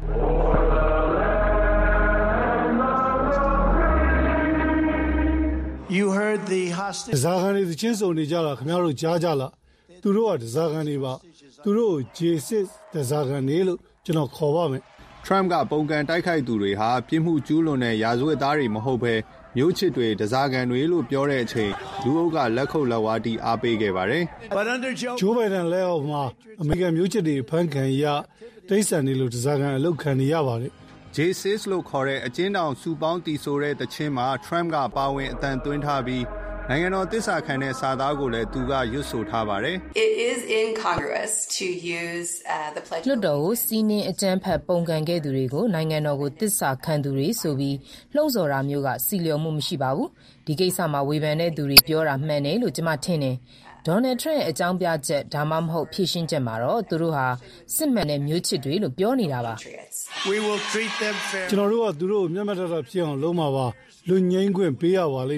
။ You heard the hostage ဇာကန်တွေချင်းစုံနေကြတာခင်ဗျားတို့ကြားကြလားသူတို့ကဇာကန်တွေပါသူတို့ J six ဇာကန်တွေလို့ကျွန်တော်ခေါ်ပါမယ်ထရမ့်ကပုံကန်တိုက်ခိုက်သူတွေဟာပြစ်မှုကျူးလွန်တဲ့ရာဇဝတ်သားတွေမဟုတ်ဘဲမျိုးချစ်တွေဒဇာကန်တွေလို့ပြောတဲ့အချိန်လူအုပ်ကလက်ခုပ်လက်ဝါးတီးအားပေးခဲ့ပါတယ်။ဂျိုးဘိုင်ဒန်လက်အောက်မှာအမေရိကန်မျိုးချစ်တွေဖန်ခံရတိတ်ဆန်တွေလို့ဒဇာကန်အလုပ်ခံနေရပါတယ်။ J six လို့ခေါ်တဲ့အကျဉ်းထောင်စုပေါင်းတီဆိုတဲ့တခြင်းမှာထရမ့်ကပါဝင်အတန်သွင်းထားပြီးနိုင်ငံတော်သစ္စာခံတဲ့စာသားကိုလည်းသူကရွတ်ဆိုထားပါတယ်။ It is incongruous to use uh, the pledge လွှတ်တော်ကိုစီးနင်းအကြမ်းဖက်ပုံကန်ခဲ့သူတွေကိုနိုင်ငံတော်ကိုသစ္စာခံသူတွေဆိုပြီးလှုံ့ဆော်တာမျိုးကစီလျော်မှုမရှိပါဘူး။ဒီကိစ္စမှာဝေဖန်တဲ့သူတွေပြောတာမှန်တယ်လို့ကျွန်မထင်တယ်။ဒေါ်နယ်ထရမ့်ရဲ့အကြောင်းပြချက်ဒါမှမဟုတ်ဖြည့်ရှင်းချက်မှာတော့သူတို့ဟာစစ်မှန်တဲ့မျိုးချစ်တွေလို့ပြောနေတာပါ။ We will treat them fair ကျွန်တော်တို့ကသူတို့ကိုမျက်မှတ်တရဖြစ်အောင်လုပ်မှာပါလူငိမ့်ခွင့်ပေးရပါလိမ့်မယ်။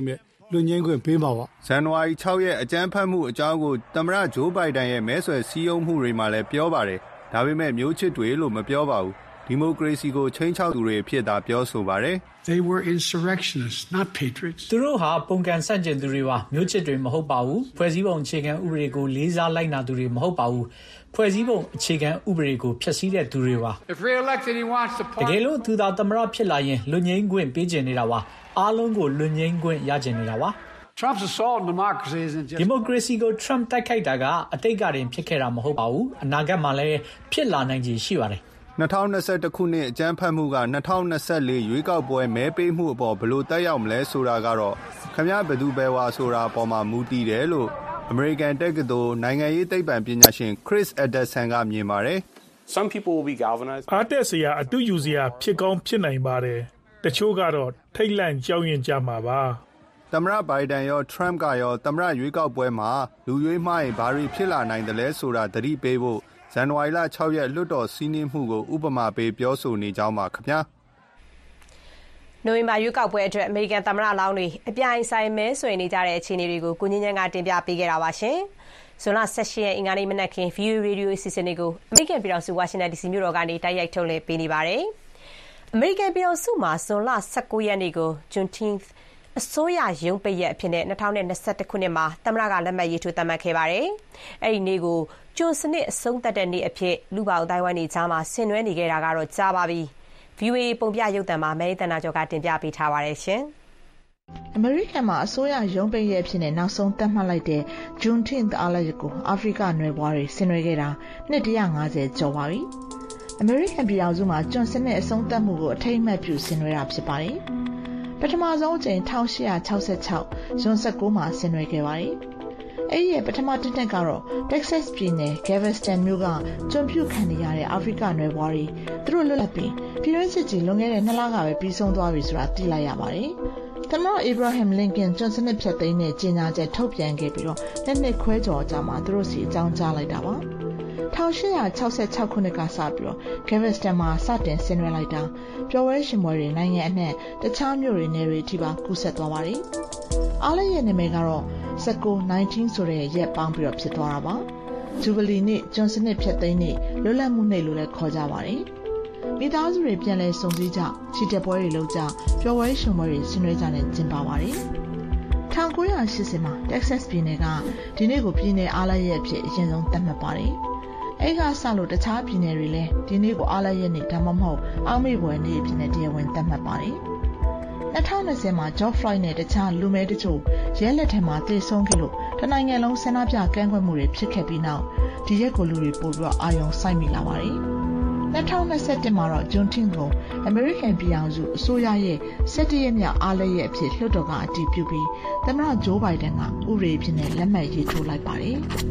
လွတ်ငြိမ်းခွင့်ပေးမှာပါ။ဇန်နဝါရီ၆ရက်အကြမ်းဖက်မှုအကြောင်းကိုသမ္မတဂျိုးဘိုင်ဒန်ရဲ့မဲဆွယ်စည်းရုံးမှုတွေမှာလည်းပြောပါတယ်။ဒါပေမဲ့မျိုးချစ်တွေလို့မပြောပါဘူး။ဒီမိုကရေစီကိုချိန်ချောက်သူတွေဖြစ်တာပြောဆိုပါတယ်။ They were insurrectionists, not patriots. သူတို့ဟာပုံကန်ဆန့်ကျင်သူတွေပါမျိုးချစ်တွေမဟုတ်ပါဘူး။ဖွဲ့စည်းပုံအခြေခံဥပဒေကိုလေးစားလိုက်နာသူတွေမဟုတ်ပါဘူး။ဖွဲ့စည်းပုံအခြေခံဥပဒေကိုဖျက်ဆီးတဲ့သူတွေပါ။ If re-elected he wants to pardon. တကယ်လို့သူသာသမ္မတဖြစ်လာရင်လွတ်ငြိမ်းခွင့်ပေးခြင်းနေတာပါ။အားလုံးကိုလွတ်ငြိမ်းခွင့်ရခြင်းနေတာပါ။ Trump's assault on democracy isn't just Democracy ကို Trump တိုက်ခိုက်တာကအတိတ်ကတင်ဖြစ်ခဲ့တာမဟုတ်ပါဘူး။အနာဂတ်မှာလည်းဖြစ်လာနိုင်ခြေရှိပါတယ်။၂၀၂၁ခုနှစ်အကြမ်းဖက်မှုက၂၀၂၄ရွေးကောက်ပွဲမဲပေးမှုအပေါ်ဘယ်လိုတက်ရောက်မလဲဆိုတာကတော့ခင်ဗျားဘယ်သူဘယ်ဝါဆိုတာအပေါ်မှာမူတည်တယ်လို့အမေရိကန်တက္ကသိုလ်နိုင်ငံရေးသိပ္ပံပညာရှင် Chris Anderson ကမြင်ပါတယ် Some people will be galvanized အားတက်စရာအတူယူစရာဖြစ်ကောင်းဖြစ်နိုင်ပါတယ်တချို့ကတော့ထိတ်လန့်ကြောက်ရွံ့ကြမှာပါသမ္မတဘိုင်ဒန်ရော Trump ကရောသမ္မတရွေးကောက်ပွဲမှာလူရွေးမှားရင်ဘာတွေဖြစ်လာနိုင်တယ်လဲဆိုတာသတိပေးဖို့ဇန်နဝါရီလ၆ရက်လွှတ်တော်စီးနင်းမှုကိုဥပမာပေးပြောဆိုနေကြောင်းပါခင်ဗျာနိုဝင်ဘာရွေးကောက်ပွဲအတွက်အမေရိကန်သမ္မတလောင်းတွေအပြိုင်ဆိုင်မဲဆွယ်နေကြတဲ့အခြေအနေတွေကိုကိုငင်းငန်းကတင်ပြပေးခဲ့တာပါရှင်။ဇွန်လ၁၈ရက်အင်္ဂါနေ့မနက်ခင်း ဗီအိုအေ ရေဒီယိုအစီအစဉ်တွေကိုအမေရိကန်ပြည်ထောင်စုဝါရှင်တန်ဒီစီမြို့တော်ကနေတိုက်ရိုက်ထုတ်လွှင့်ပေးနေပါတယ်။အမေရိကန်ပြည်ထောင်စုမှာဇွန်လ၁၉ရက်နေ့ကို Juneteenth အစိုးရရုံးပိတ်ရက်အဖြစ်နဲ့၂၀၂၁ခုနှစ်မှာသမ္မတကလက်မှတ်ရေးထိုးသတ်မှတ်ခဲ့ပါတယ်။အဲ့ဒီနေ့ကိုကျွန်စနစ်အဆုံးသတ်တဲ့နေ့အဖြစ်လူပေါင်းအတိုင်းဝိုင်းနေကြားမှာဆင်နွှဲနေခဲ့တာကတော့ကြားပါပြီ။ ဗီအိုအေပုံပြရုပ်သံမှာမဲတနာကျော်ကတင်ပြပေးထားပါတယ်ရှင်။အမေရိကန်မှာအစိုးရရုံးပိတ်ရက်ဖြစ်နေနောက်ဆုံးသတ်မှတ်လိုက်တဲ့ Juneteenth အားလပ်ရက်ကိုအာဖရိကနွယ်ဘွားတွေဆင်နွှဲခဲ့တာနှစ်၁၅၀ကျော်ပါပြီ။အမေရိကန်ပြည်ထောင်စုမှာကျွန်စနစ်အဆုံးသတ်မှုကိုအထိမ်းအမှတ်ပြုဆင်နွှဲတာဖြစ်ပါတယ်။ပထမဆုံးအကြိမ်၁၈၆၆ဇွန်၁၉မှာဆင်နွှဲခဲ့ပါတယ်။အဲ့ဒီရဲ့ပထမတစ်နှစ်ကတော့ Texas ပြည်နယ် Galveston မြို့ကကျွန်ပြုခံနေရတဲ့အာဖရိကနွယ်ဘွားတွေသူတို့လွတ်လပ်ပြီးပြည်တွင်းစစ်ကြီးလွန်ခဲ့တဲ့နှစ်လကပဲပြီးဆုံးသွားပြီဆိုတာသိလိုက်ရပါတယ်။သမ္မတ Abraham Lincoln ကျွန်စနစ်ဖြတ်သိမ်းတဲ့ကြေညာချက်ထုတ်ပြန်ခဲ့ပြီးတော့နှစ်နှစ်ခွဲကျော်ကြာမှသူတို့စီအကြောင်းကြားလိုက်တာပါ။၁၈၆၆ခုနှစ်ကစပြီးတော့ Galveston မှာစတင်ဆင်နွှဲလိုက်တာပျော်ပွဲရှင်ပွဲတွေနိုင်ငံအနှံ့တခြားမြို့တွေနယ်တွေထိပါကူးစက်သွားပါတယ်။အားလည်းရဲ့နာမည်ကတော့၁၉ 19ဆိုတဲ့ရက်ပေါင်းပြီးတော့ဖြစ်သွားတာပါ။ဂျူဘလီနေ့ကျွန်စနစ်ဖြတ်သိမ်းနေ့လွတ်လပ်မှုနေ့လို့လည်းခေါ်ကြပါတယ်။မိသားစုတွေပြန်လည်စုံစည်းကြချီတက်ပွဲတွေလုပ်ကြပျော်ပွဲရှင်ပွဲတွေဆင်နွှဲကြနဲ့ကျင်းပပါတယ်။၁၉၈၀မှာ Texas ပြည်နယ်ကဒီနေ့ကိုပြည်နယ်အားလည်းရဲ့အဖြစ်အရင်ဆုံးသတ်မှတ်ပါတယ်။အဲ့ကစလို့တခြားပြည်နယ်တွေလည်းဒီနေ့ကိုအားလပ်ရက်နေ့ဒါမှမဟုတ်အောက်မေ့ပွဲနေ့အဖြစ်နဲ့တရားဝင်သတ်မှတ်ပါတယ်။၂၀၂၀မှာ George Floyd နဲ့တခြားလူမဲတချို့ရဲလက်ထက်မှာသေဆုံးခဲ့လို့တနိုင်ငံလုံးဆန္ဒပြကန့်ကွက်မှုတွေဖြစ်ခဲ့ပြီးနောက်ဒီရက်ကိုလူတွေပို့ပြီးအာရုံစိုက်မိလာပါတယ်။၂၀၂၁မှာတော့ Juneteenth ကို American ပြည်အောင်စုအစိုးရရဲ့၁၁ရက်မြောက်အားလပ်ရက်အဖြစ်လွှတ်တော်ကအတည်ပြုပြီးသမ္မတ Joe Biden ကဥပဒေအဖြစ်နဲ့လက်မှတ်ရေးထိုးလိုက်ပါတယ်။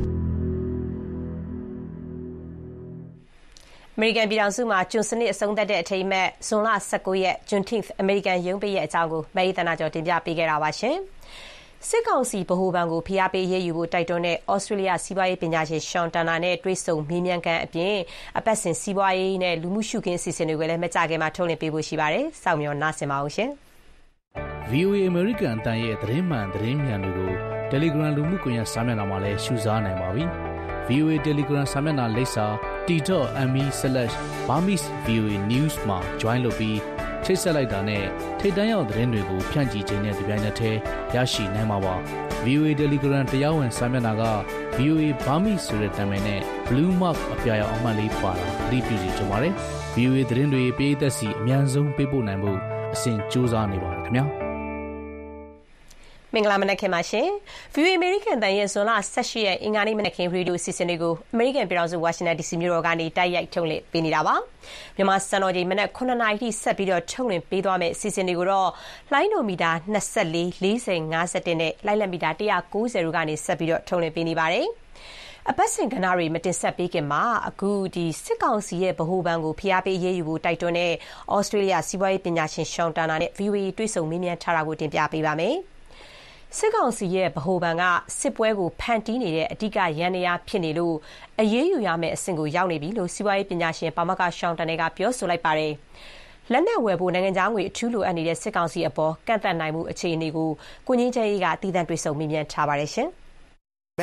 အမေရိကန်ပြည်ထောင်စုမှာကျွန်စနစ်အဆုံးသတ်တဲ့အထိမ်းအမှတ်ဇွန်လ၁၉ရက် Juneteenth အမေရိကန်ရုံးပိတ်ရက်အကြောင်းကိုမဲတနာကျော်တင်ပြပေးခဲ့တာပါရှင်။စစ်ကောင်စီဗဟိုဘဏ်ကိုဖိအားပေးရေးယူဖို့တိုက်တွန်းတဲ့ဩစတြေးလျစီးပွားရေးပညာရှင်ရှောင်းတန်နာနဲ့တွဲဆုံမေးမြန်းခန်းအပြင်အပတ်စဉ်စီးပွားရေးနဲ့လူမှုရှုခင်းအစီအစဉ်တွေကိုလည်းမကြခင်မှာထုတ်လွှင့်ပေးဖို့ရှိပါတယ်။စောင့်မျှော်နားဆင်ပါအောင်ရှင်။ ဗွီအိုအေ American အတန်ရဲ့သတင်းမှန်သတင်းမြန်တွေကို Telegram လူမှုကွန်ရက်စာမျက်နှာမှာလည်းရှုစားနိုင်ပါပြီ။ ဗွီအိုအေ Telegram စာမျက်နှာလိပ်စာ t dot m e slash burmese voa news မှာ join လုပ်ပြီးချိတ်ဆက်လိုက်တာနဲ့ထိပ်တန်းရောက်သတင်းတွေကိုဖြန့်ကျီခြင်းနဲ့ဒီပိုင်းနဲ့တည်းရရှိနိုင်မှာပါ။ ဗွီအိုအေ Telegram တရားဝင်စာမျက်နှာက ဗွီအိုအေ Burmese ဆိုတဲ့နာမည်နဲ့ Blue Mark အပြာရောင်အမှတ်လေးပါတာသတိပြုစီကြပါရစေ။ ဗွီအိုအေသတင်းတွေပေးသက်စီအများဆုံးပေးပို့နိုင်ဖို့အစဉ်ကြိုးစားနေပါတယ်ခင်ဗျာ။မင်္ဂလာမနက်ခင်းပါရှင်။ ဗီအိုအေ American တန်ရဲ့ဇွန်လ၁၈ရက်အင်္ဂါနေ့မနက်ခင်းရေဒီယိုအစီအစဉ်တွေကို American ပြည်ထောင်စုဝါရှင်တန်ဒီစီမြို့တော်ကနေတိုက်ရိုက်ထုတ်လွှင့်ပေးနေတာပါ။မြန်မာစံတော်ချိန်မနက်ခုနှစ်နာရီထိဆက်ပြီးတော့ထုတ်လွှင့်ပေးသွားမယ့်အစီအစဉ်တွေကိုတော့လိုင်းဒိုမီတာ၂၄ ၄၀ ၅၁နဲ့လိုက်လက်မီတာ၁၉၀တို့ကနေဆက်ပြီးတော့ထုတ်လွှင့်ပေးနေပါတယ်။အပတ်စဉ်ကဏ္ဍတွေမတင်ဆက်ပေးခင်မှာအခုဒီစစ်ကောင်စီရဲ့ဗဟိုဘဏ်ကိုဖိအားပေးရေးယူဖို့တိုက်တွန်းတဲ့ဩစတြေးလျစီးပွားရေးပညာရှင်ရှောင်းတာနာနဲ့ ဗီအိုအေ တွေ့ဆုံမေးမြန်းထားတာကိုတင်ပြပေးပါမယ်။စစ်ကောင်စီရဲ့ဗဟိုဘဏ်ကစစ်ပွဲကိုဖန်တီးနေတဲ့အဓိကရန်နေရဖြစ်နေလို့အရေးယူရမယ့်အဆင့်ကိုရောက်နေပြီလို့စီးပွားရေးပညာရှင်ပါမောက္ခရှောင်းတန်ကပြောဆိုလိုက်ပါတယ်။လက်နက်ဝယ်ဖို့နိုင်ငံခြားငွေအထူးလိုအပ်နေတဲ့စစ်ကောင်စီအပေါ်ကန့်သတ်နိုင်မှုအခြေအနေကိုကိုငြိမ်းချမ်းရေးကတည်တံ့တွေ့ဆုံမြင်မြန်ထားပါတယ်ရှင်။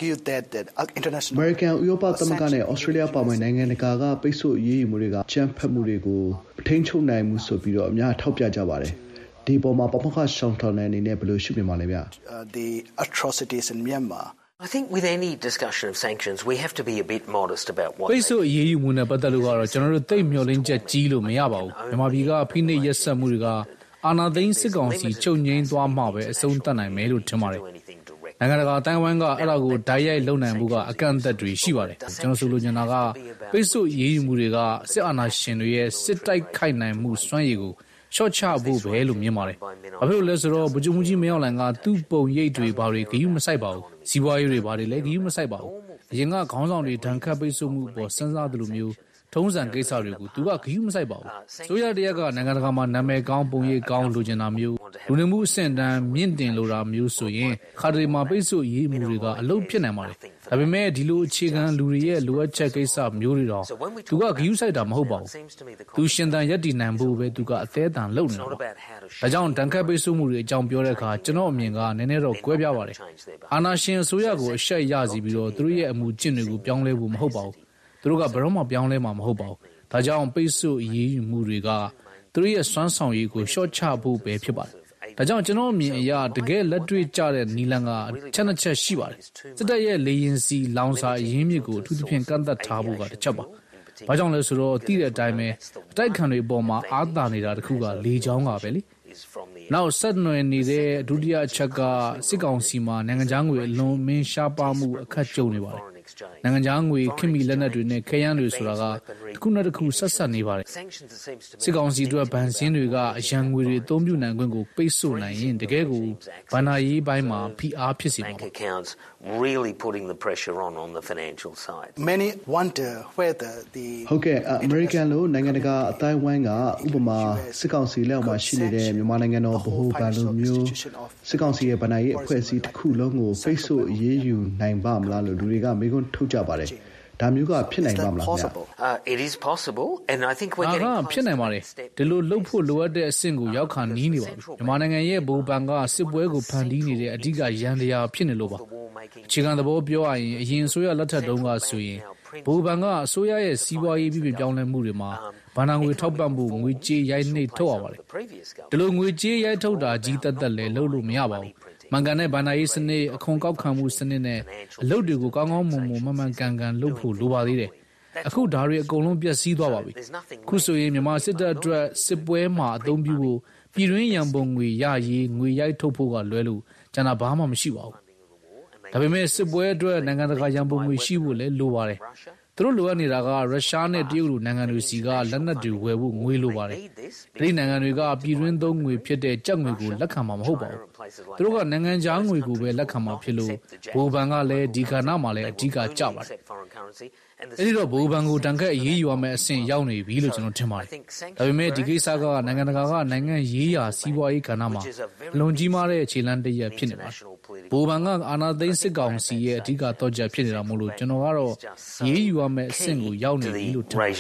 American ဥရောပသမဂ္ဂနဲ့ Australia ပါဝင်နိုင်ငံတကာကပိတ်ဆို့အရေးယူမှုတွေကကြမ်းဖက်မှုတွေကိုထိန်းချုပ်နိုင်မှုဆိုပြီးတော့အများထောက်ပြကြပါတယ်။ဒီပေါ်မှာပမခရှောင်းထော်တဲ့အနေနဲ့ဘယ်လိုရှုမြင်ပါလဲဗျ။ The atrocities in Myanmar I think with any discussion of sanctions we have to be a bit modest about what ပိတ်ဆို့အရေးယူမှုနဲ့ပတ်သက်လို့ကတော့ကျွန်တော်တို့သိမျှော်လင့်ချက်ကြီးလို့မရပါဘူး။မြန်မာပြည်ကဖိနှိပ်ရက်စက်မှုတွေကအာဏာသိမ်းစစ်ကောင်စီချုပ်ငြိမ်းသွားမှပဲအဆုံးသတ်နိုင်မယ်လို့ထင်ပါတယ်။နိုင်ငံတကာအတိုင်းအဝိုင်းကအဲ့ဒါကိုဓာတ်ရိုက်လုံနိုင်မှုကအကန့်အသတ်တွေရှိပါတယ်။ကျွန်တော်ဆိုလိုချင်တာကပိတ်ဆို့အရေးယူမှုတွေကစစ်အာဏာရှင်တွေရဲ့စစ်တိုက်ခိုက်နိုင်မှုစွမ်းရည်ကိုရှော့ချဖို့ပဲလို့မြင်ပါတယ်။ဘာဖြစ်လို့လဲဆိုတော့ဗိုလ်ချုပ်မှူးကြီးမင်းအောင်လှိုင်ကသူ့ပုံရိပ်တွေဘာတွေဂရုမစိုက်ပါဘူး။စီးပွားရေးတွေဘာတွေလည်းဂရုမစိုက်ပါဘူး။အရင်ကခေါင်းဆောင်တွေဒဏ်ခတ်ပိတ်ဆို့မှုပေါ်စဉ်းစားသလိုမျိုးထုံးစံကိစ္စတွေကိုသူကဂရုမစိုက်ပါဘူး။ဆိုရတဲ့ရကနိုင်ငံတကာမှာနာမည်ကောင်းပုံရိပ်ကောင်းလိုချင်တာမျိုးလူနေမှုအဆင့်တန်းမြင့်တင်လိုတာမျိုးဆိုရင်ခါတလေမှာပိတ်ဆို့ရေးမှုတွေကအလုပ်ဖြစ်နိုင်ပါတယ်။ဒါပေမဲ့ဒီလိုအခြေခံလူတွေရဲ့လိုအပ်ချက်ကိစ္စမျိုးတွေတော့သူကဂရုစိုက်တာမဟုတ်ပါဘူး။သူရှင်သန်ရက်တည်နိုင်ဖို့ပဲသူကအသေးအံလုပ်နေတာပါ။ဒါကြောင့်တန်ခတ်ပိတ်ဆို့မှုတွေအကြောင်းပြောတဲ့အခါကျွန်တော်အမြင်ကနည်းနည်းတော့ကွဲပြားပါတယ်။အာဏာရှင်အစိုးရကိုအရှက်ရစီပြီးတော့သူတို့ရဲ့အမှုကျင့်တွေကိုပြောင်းလဲဖို့မဟုတ်ပါဘူး။သူတို့ကဘယ်တော့မှပြောင်းလဲမှာမဟုတ်ပါဘူး။ဒါကြောင့်ပိတ်ဆို့အရေးယူမှုတွေကသူတို့ရဲ့စွမ်းဆောင်ရည်ကိုရှော့ချဖို့ပဲဖြစ်ပါတယ်။ဒါကြောင့်ကျွန်တော်အမြင်အရတကယ်လက်တွေ့ကျတဲ့နီလန်ကချက်နှစ်ချက်ရှိပါတယ်။စစ်တပ်ရဲ့လေရင်စီလောင်စာအရင်းမြစ်ကိုအထူးသဖြင့်ကန့်သတ်ထားဖို့ကတစ်ချက်ပါ။ဘာကြောင့်လဲဆိုတော့သိတဲ့အတိုင်းပဲအတိုက်ခံတွေအပေါ်မှာအားသာနေတာတခုကလေချောင်းကပဲလေ။နောက်ဆက်နွယ်နေတဲ့ဒုတိယအချက်ကစစ်ကောင်စီမှာနိုင်ငံခြားငွေအလွန်မင်းရှားပါမှုအခက်ကြုံနေပါတယ်။နိုင်ငံခြားငွေခင်မီလက်နက်တွေနဲ့ခဲယမ်းတွေဆိုတာကတစ်ခုနဲ့တစ်ခုဆက်ဆက်နေပါတယ်။စစ်ကောင်စီတို့ဗန်စင်းတွေကအရန်ငွေတွေအသုံးပြုနိုင်ခွင့်ကိုပိတ်ဆို့နိုင်ရင်တကယ်ကိုဗန္ဒာရေးပိုင်းမှာဖိအားဖြစ်စေမှာပါ။ really putting the pressure on on the financial side many wonder whether the ဟုတ်ကဲ့ American လို့နိုင်ငံတကာအတိုင်းဝိုင်းကဥပမာစစ်ကောင်စီလက်အောက်မှာရှိနေတဲ့မြန်မာနိုင်ငံတော်ဗဟိုဘဏ်လိုမျိုးစစ်ကောင်စီရဲ့ဗန္ဒာရေးအဖွဲ့အစည်းတစ်ခုလုံးကိုပိတ်ဆို့အရေးယူနိုင်ပါမလားလို့လူတွေကမေးခွန်းထုတ်ကြပါတယ်ဒါမျိုးကဖြစ်နိုင်ပါမလားဗျာ It is possible and I think we're getting ဖြစ်နိုင်ပါတယ်ဒီလိုလှုပ်ဖို့လိုအပ်တဲ့အဆင့်ကိုရောက်ခါနီးနေပါပြီမြန်မာနိုင်ငံရဲ့ဗဟိုဘဏ်ကစစ်ပွဲကိုဖန်တီးနေတဲ့အဓိကရန်တရားဖြစ်နေလို့ပါအခြေခံသဘောပြောရရင်အရင်အစိုးရလက်ထက်တုန်းကဆိုရင်ဗဟိုဘဏ်ကအစိုးရရဲ့စီးပွားရေးပြည်ပြင်ပြောင်းလဲမှုတွေမှာဘဏ္ဍာငွေထောက်ပံ့မှုငွေကြေးရိုက်နှိပ်ထုတ်ရပါတယ်ဒီလိုငွေကြေးရိုက်ထုတ်တာကြီးတက်တက်လဲလုပ်လို့မရပါဘူးမှန်ကန်တဲ့ဘဏ္ဍာရေးစနစ်အခွန်ကောက်ခံမှုစနစ်နဲ့အလုပ်တွေကိုကောင်းကောင်းမွန်မွန်မှန်မှန်ကန်ကန်လုပ်ဖို့လိုပါသေးတယ်အခုဓာတ်တွေအကုန်လုံးပျက်စီးသွားပါပြီခုဆိုရင်မြန်မာစစ်တပ်အတွက်စစ်ပွဲမှာအသုံးပြုဖို့ပြည်တွင်းရန်ပုံငွေရရေးငွေရိုက်ထုတ်ဖို့ကလွဲလို့ကျန်တာဘာမှမရှိပါဘူးဒါပေမဲ့စစ်ပွဲအတွက်နိုင်ငံတကာရန်ပုံငွေရှိဖို့လည်းလိုပါတယ်သူတို့လိုအပ်နေတာကရုရှားနဲ့တရုတ်လိုနိုင်ငံတွေစီကလက်နက်တွေဝယ်ဖို့ငွေလိုပါတယ်ဒီနိုင်ငံတွေကပြည်တွင်းသုံးငွေဖြစ်တဲ့ကြက်ငွေကိုလက်ခံမှာမဟုတ်ပါဘူးသူတို့ကနိုင်ငံခြားငွေကိုပဲလက်ခံမှာဖြစ်လို့ဘိုးဘန်ကလည်းဒီကဏ္ဍမှာလည်းအဓိကကျပါတယ်အဲဒီတော့ဘိုးဘန်ကိုတန်ခတ်အရေးယူရမယ့်အဆင့်ရောက်နေပြီလို့ကျွန်တော်ထင်ပါတယ်ဒါပေမဲ့ဒီကိစ္စကနိုင်ငံတကာကနိုင်ငံရေးရာစီးပွားရေးကဏ္ဍမှာအလွန်ကြီးမားတဲ့ခြေလှမ်းတစ်ရပ်ဖြစ်နေပါတယ်ဘိုးဘန်ကအာဏာသိမ်းစစ်ကောင်စီရဲ့အဓိကတော့ချက်ဖြစ်နေတာမို့လို့ကျွန်တော်ကတော့ရေးယူရမယ့်အဆင့်ကိုရောက်နေပြီလို့ထင်ပါတယ်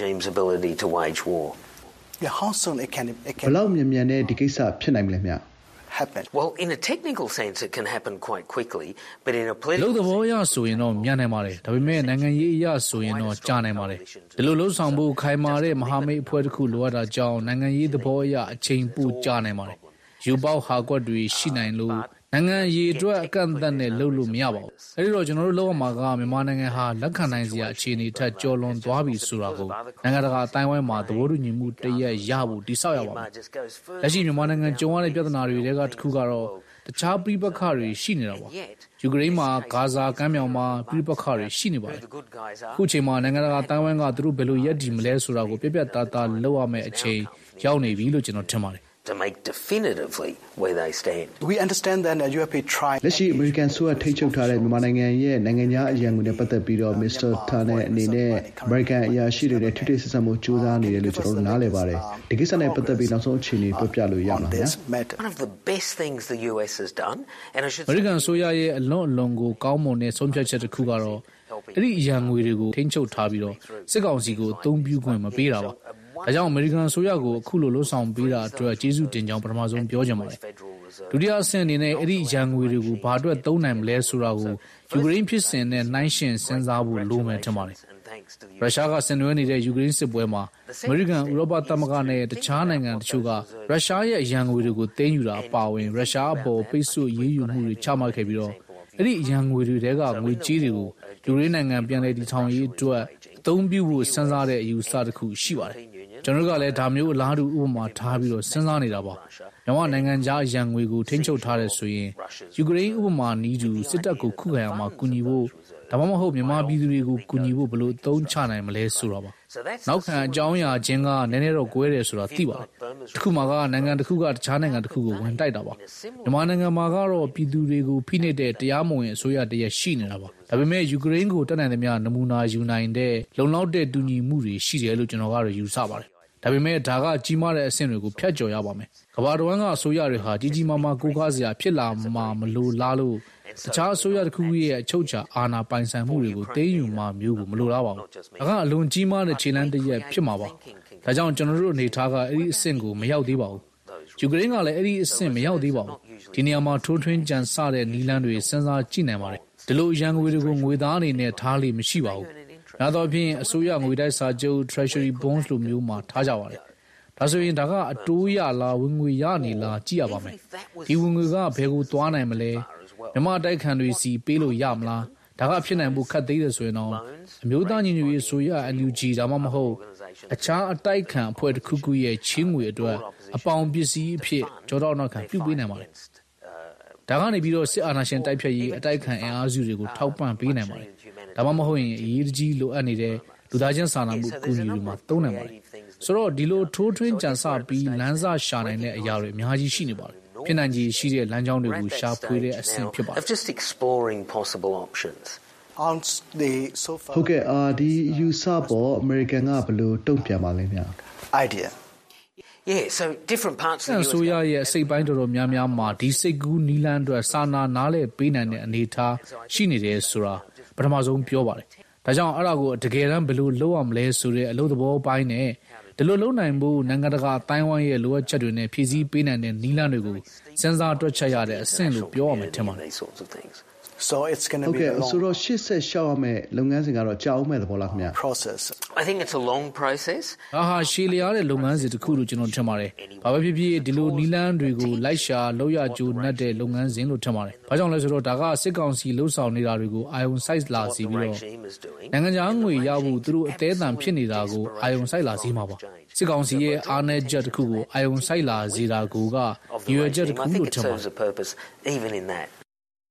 Yeah how soon it can it can ဘယ်လောက်မြန်မြန်နဲ့ဒီကိစ္စဖြစ်နိုင်မလဲမြတ် happen well in a technical sense it can happen quite quickly but in a political လို့သဘောအရဆိုရင်တော့မြန်နိုင်ပါတယ်ဒါပေမဲ့နိုင်ငံရေးအရဆိုရင်တော့ကြာနိုင်ပါတယ်ဒီလိုလှုပ်ဆောင်ဖို့ခိုင်မာတဲ့မဟာမိတ်အဖွဲ့တစ်ခုလိုအပ်တာကြောင့်နိုင်ငံရေးသဘောအရအချိန်ပိုကြာနိုင်ပါတယ်ယူပေါဟာကွက်တွေရှိနိုင်လို့နိုင်ငံရေးအတွက်အကန့်အသတ်နဲ့လှုပ်လို့မရပါဘူးအဲဒီတော့ကျွန်တော်တို့လောက်မှာကမြန်မာနိုင်ငံဟာလက်ခံနိုင်စရာအခြေအနေထက်ကျော်လွန်သွားပြီဆိုတာကိုနိုင်ငံတကာအတိုင်းအဝိုင်းမှာသဘောတူညီမှုတရက်ရဖို့တိဆောက်ရပါမယ်လက်ရှိမြန်မာနိုင်ငံကြုံရတဲ့ပြဿနာတွေကတစ်ခုကတော့တခြားပြည်ပခါတွေရှိနေတာပါယူကရိန်းမှာဂါဇာကမ်းမြောင်မှာပြည်ပခါတွေရှိနေပါတယ်အခုချိန်မှာနိုင်ငံတကာအတိုင်းအဝိုင်းကသူတို့ဘယ်လိုရပ်တည်မလဲဆိုတာကိုပြပြသားသားလုပ်ရမယ့်အချိန်ရောက်နေပြီလို့ကျွန်တော်ထင်ပါတယ် to make definitively where they stand. We understand that you have been trying. လက်ရှိ American ဆိုရထိချုပ်ထားတဲ့မြန်မာနိုင်ငံရဲ့နိုင်ငံခြားအရန်ငွေနဲ့ပတ်သက်ပြီးတော့ Mister Turner အနေနဲ့ American အရာရှိတွေနဲ့ထိထိဆက်ဆက်မှုစူးစမ်းနေတယ်လို့ကျွန်တော်တို့နားလည်ပါတယ်။ဒီကိစ္စနဲ့ပတ်သက်ပြီးနောက်ဆုံးအခြေအနေပြောပြလို့ရမှာလား။ One of the best things the U S has done and I should say American ဆိုရရဲ့အလွန်အလွန်ကိုကောင်းမွန်တဲ့ဆုံးဖြတ်ချက်တစ်ခုကတော့အဲ့ဒီအရန်ငွေတွေကိုထိချုပ်ထားပြီးတော့စစ်ကောင်စီကိုအသုံးပြုခွင့်မပေးတာပါဒါကြောင့်အမေရိကန်အစိုးရကိုအခုလိုလှုံ့ဆော်ပေးတာအတွက်ကျေးဇူးတင်ကြောင်းပထမဆုံးပြောချင်ပါတယ်ဒုတိယအဆင့်အနေနဲ့အဲ့ဒီရန်ငွေတွေကိုဘာအတွက်သုံးနိုင်မလဲဆိုတာကိုယူကရိန်းဖြစ်စဉ်နဲ့နှိုင်းယှဉ်စဉ်းစားဖို့လိုမယ်ထင်ပါတယ်ရုရှားကဆင်နွှဲနေတဲ့ယူကရိန်းစစ်ပွဲမှာအမေရိကန်ဥရောပသမဂ္ဂနဲ့တခြားနိုင်ငံတချို့ကရုရှားရဲ့ရန်ငွေတွေကိုသိမ်းယူတာအပါအဝင်ရုရှားအပေါ်ပိတ်ဆို့ရေးယူမှုတွေချမှတ်ခဲ့ပြီးတော့အဲ့ဒီရန်ငွေတွေတဲကငွေကြေးတွေကိုယူကရိန်းနိုင်ငံပြန်လည်တည်ထောင်ရေးအတွက်အသုံးပြုဖို့စဉ်းစားတဲ့အယူအဆတစ်ခုရှိပါတယ်ကျွန်တော်ကလည်းဒါမျိုးအလားတူဥပမာထားပြီးတော့စဉ်းစားနေတာပါမြန်မာနိုင်ငံသားရန်ငွေကိုထိန်းချုပ်ထားတဲ့ဆိုရင်ယူကရိန်းဥပမာနီးတူစစ်တပ်ကိုခုခံရမှာကူညီဖို့ဒါမှမဟုတ်မြန်မာပြည်သူတွေကိုကူညီဖို့ဘယ်လိုသုံးချနိုင်မလဲဆိုတော့ပါနောက်ခံအကြောင်းအရာချင်းကနည်းနည်းတော့ကွဲတယ်ဆိုတာသိပါတယ်တခုမှကနိုင်ငံတစ်ခုကတခြားနိုင်ငံတစ်ခုကိုဝင်တိုက်တာပါမြန်မာနိုင်ငံမှာကတော့ပြည်သူတွေကိုဖိနှိပ်တဲ့တရားမဝင်အစိုးရတရက်ရှိနေတာပါဒါပေမဲ့ယူကရိန်းကိုတက်နိုင်သမျှနမူနာယူနိုင်တဲ့လုံလောက်တဲ့တူညီမှုတွေရှိတယ်လို့ကျွန်တော်ကတော့ယူဆပါတယ်ဒါပေမဲ့ဒါကကြီးမားတဲ့အဆင့်တွေကိုဖျက်ကျော်ရပါမယ်ကမ္ဘာတော်ကအစိုးရတွေဟာကြီးကြီးမားမားကိုးကားစရာဖြစ်လာမှာမလို့လားလို့တခြားအစိုးရတစ်ခုရဲ့အချုပ်အခြာအာဏာပိုင်ဆိုင်မှုတွေကိုသိမ်းယူမှမျိုးကိုမလိုလားပါဘူးဒါကအလွန်ကြီးမားတဲ့ခြေလှမ်းတစ်ရပ်ဖြစ်မှာပါဒါကြောင့်ကျွန်တော်တို့အနေထားကအဲ့ဒီအဆင့်ကိုမရောက်သေးပါဘူးယူကရိန်းကလည်းအဲ့ဒီအဆင့်မရောက်သေးပါဘူးဒီနေရာမှာထိုးထွင်းကြံစတဲ့နီလန်းတွေစဉ်းစားကြည့်နိုင်ပါတယ်ဒီလိုရန်ငွေတွေကိုငွေသားအနေနဲ့ထားလိမ့်မရှိပါဘူး။နောက်တော့ဖြင့်အစိုးရငွေတိုက်စာချုပ် Treasury Bonds လိုမျိုးမှာထားကြပါတယ်။ဒါဆိုရင်ဒါကအတိုးရလားဝင်ငွေရနေလားကြည့်ရပါမယ်။ဒီဝင်ငွေကဘယ်ကိုသွားနိုင်မလဲ။မြမတိုက်ခံတွေစီပေးလို့ရမလား။ဒါကဖြစ်နိုင်ဖို့ခက်သေးတယ်ဆိုရင်တော့အမျိုးသားညီညွတ်ရေးအစိုးရ N U G ဒါမှမဟုတ်အခြားအတိုက်ခံအဖွဲ့တစ်ခုခုရဲ့ချင်းငွေအတွက်အပေါင်ပစ္စည်းအဖြစ်ကြောတော့နောက်ခံပြုပေးနိုင်ပါတယ်။ဒါကနေပြီးတော့စစ်အာဏာရှင်တိုက်ဖြတ်ရေးအတိုက်ခံအင်အားစုတွေကိုထောက်ပံ့ပေးနိုင်ပါတယ်။ဒါမှမဟုတ်ရင်အရေးကြီးလိုအပ်နေတဲ့လူသားချင်းစာနာမှုအကူအညီတွေမှာသုံးနိုင်ပါတယ်။ဆိုတော့ဒီလိုထိုးထွင်းကြံစပြီးလမ်းစာရှာနိုင်တဲ့အရာတွေအများကြီးရှိနေပါတယ်။ဖြစ်နိုင်ခြေရှိတဲ့လမ်းကြောင်းတွေကိုရှာဖွေတဲ့အဆင့်ဖြစ်ပါတယ်။ Just exploring possible options. ဟုတ်ကဲ့အာဒီယူဆပေါ်အမေရိကန်ကဘယ်လိုတုံ့ပြန်ပါလဲဗျာ idea Yeah, so different parts of the U S ဆိုရရဲ့စိတ်ပိုင်းတော်တော်များများမှာဒီစိတ်ကူးနီလန်းအတွက်စာနာနားလဲပေးနိုင်တဲ့အနေအထားရှိနေတယ်ဆိုတာပထမဆုံးပြောပါတယ်။ဒါကြောင့်အဲ့ဒါကိုတကယ်တမ်းဘယ်လိုလုပ်ရမလဲဆိုတဲ့အလုပ်သဘောပိုင်းနဲ့ဒီလိုလုပ်နိုင်ဖို့နိုင်ငံတကာအတိုင်းအဝိုင်းရဲ့လိုအပ်ချက်တွေနဲ့ဖြည့်ဆည်းပေးနိုင်တဲ့နီလန်းတွေကိုစဉ်းစားတွက်ချက်ရတဲ့အဆင့်လို့ပြောရမယ်ထင်ပါတယ်။ So it's going to be a long so တော့ရှစ်ဆက်ရှောက်ရမယ်လုပ်ငန်းစဉ်ကတော့ကြာအောင်မဲ့သဘောလားခင်ဗျာ process. I think it's a long process. ဟာဟာရှည်လျားတဲ့လုပ်ငန်းစဉ်တစ်ခုလို့ကျွန်တော်ထင်ပါတယ်။ဘာပဲဖြစ်ဖြစ်ဒီလိုနီလန်းတွေကိုလိုက်ရှာလောက်ရကြိုးနှက်တဲ့လုပ်ငန်းစဉ်လို့ထင်ပါတယ်။ဘာကြောင့်လဲဆိုတော့ဒါကစစ်ကောင်စီလှုပ်ဆောင်နေတာတွေကိုအာယုံစိုက်လာစီပြီးတော့နိုင်ငံခြားငွေရဖို့သူတို့အသေးအံဖြစ်နေတာကိုအာယုံစိုက်လာစီမှာပါ။စစ်ကောင်စီရဲ့အားနည်းချက်တစ်ခုကိုအာယုံစိုက်လာစေတာကိုကရွေချက်တစ်ခုလို့ထင်ပါတယ်။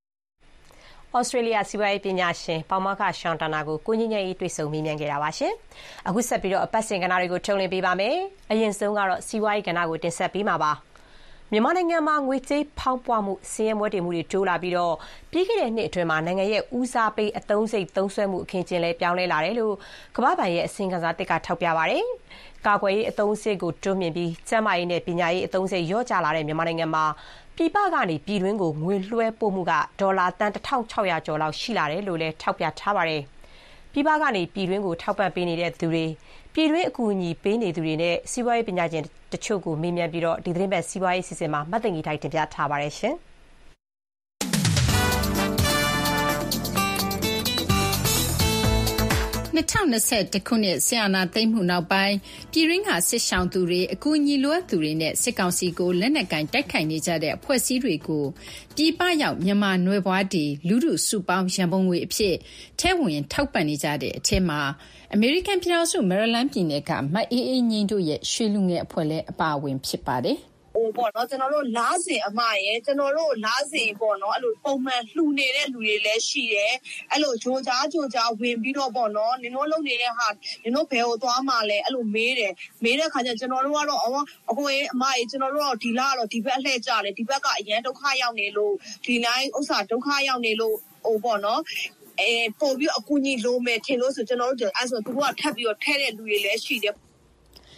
Australia စီးပွားရေးပညာရှင်ပေါမောက္ခရှောင်းတနာကိုကိုညဉ့်ညဉ့်ဤတွေ့ဆုံမေးမြန်းခဲ့တာပါရှင်။အခုဆက်ပြီးတော့အပတ်စဉ်ကဏ္ဍတွေကိုထုတ်လွှင့်ပေးပါမယ်။အရင်ဆုံးကတော့စီးပွားရေးကဏ္ဍကိုတင်ဆက်ပေးမှာပါ။မြန်မာနိုင်ငံမှာငွေကြေးဖောင်းပွမှုစီးရဲမွဲတေမှုတွေတိုးလာပြီးတော့ပြီးခဲ့တဲ့နှစ်အတွင်းမှာနိုင်ငံရဲ့ဦးစားပေးအသုံးစိတ်သုံးစွဲမှုအခင်းကျင်းလဲပြောင်းလဲလာတယ်လို့ကမ္ဘာ့ဘဏ်ရဲ့အစီရင်ခံစာတစ်ကထောက်ပြပါတယ်။ကာကွယ်ရေးအသုံးစိတ်ကိုတွန်းမြင့်ပြီးကျန်းမာရေးနဲ့ပညာရေးအသုံးစိတ်လျော့ကျလာတဲ့မြန်မာနိုင်ငံမှာပြည်ပကနေပြည်တွင်းကိုငွေလွှဲပို့မှုကဒေါ်လာတန်တစ်ထောင်ခြောက်ရာကျော်လောက်ရှိလာတယ်လို့လည်းထောက်ပြထားပါတယ်။ပြည်ပကနေပြည်တွင်းကိုထောက်ပံ့ပေးနေတဲ့သူတွေပြည်တွင်းအကူအညီပေးနေသူတွေနဲ့စီးပွားရေးပညာရှင်တချို့ကိုမေးမြန်းပြီးတော့ဒီသတင်းပတ်စီးပွားရေးစီစဉ်မှာမှတ်သိငီတိုင်းတင်ပြထားပါတယ်ရှင်။၂၀၂၁ခုနှစ်စစ်အာဏာသိမ်းမှုနောက်ပိုင်းပြည်တွင်းကစစ်ရှောင်သူတွေအကူအညီလိုအပ်သူတွေနဲ့စစ်ကောင်စီကိုလက်နက်ကင်တိုက်ခိုက်နေကြတဲ့အဖွဲ့အစည်းတွေကိုပြည်ပရောက်မြန်မာနွယ်ဖွားတွေလူထုစုပေါင်းရန်ပုံငွေအဖြစ်ထဲဝင်ထောက်ပံ့နေကြတဲ့အထက်မှာအမေရိကန်ပြည်ထောင်စုမယ်ရီလန်းပြည်နယ်ကမတ်အေးအေးငိမ့်တို့ရဲ့ရွှေလူငယ်အဖွဲ့လည်းအပါအဝင်ဖြစ်ပါတယ်ဟိုပေါ့နော်ကျွန်တော်တို့လားစင်အမရဲ့ကျွန်တော်တို့လားစင်ပေါ့နော်အဲ့လိုပုံမှန်လှူနေတဲ့လူတွေလည်းရှိတယ်အဲ့လိုဂျိုကြားဂျိုကြားဝင်ပြီးတော့ပေါ့နော်နင်တို့လုပ်နေတဲ့ဟာနင်တို့ဘယ်ကိုသွားမှလဲအဲ့လိုမေးတယ်မေးတဲ့ခါကျကျွန်တော်တို့ကတော့အော်အခုရေးအမရေးကျွန်တော်တို့ကတော့ဒီလားကတော့ဒီဘက်အလှည့်ကြတယ်ဒီဘက်ကအရန်ဒုက္ခရောက်နေလို့ဒီနိုင်ဥစ္စာဒုက္ခရောက်နေလို့ဟိုပေါ့နော်အဲပို့ပြီးအကူကြီးလိုမယ်ထင်လို့ဆိုကျွန်တော်တို့အဲ့ဆိုသူကထပ်ပြီးတော့ထဲတဲ့လူတွေလည်းရှိတယ်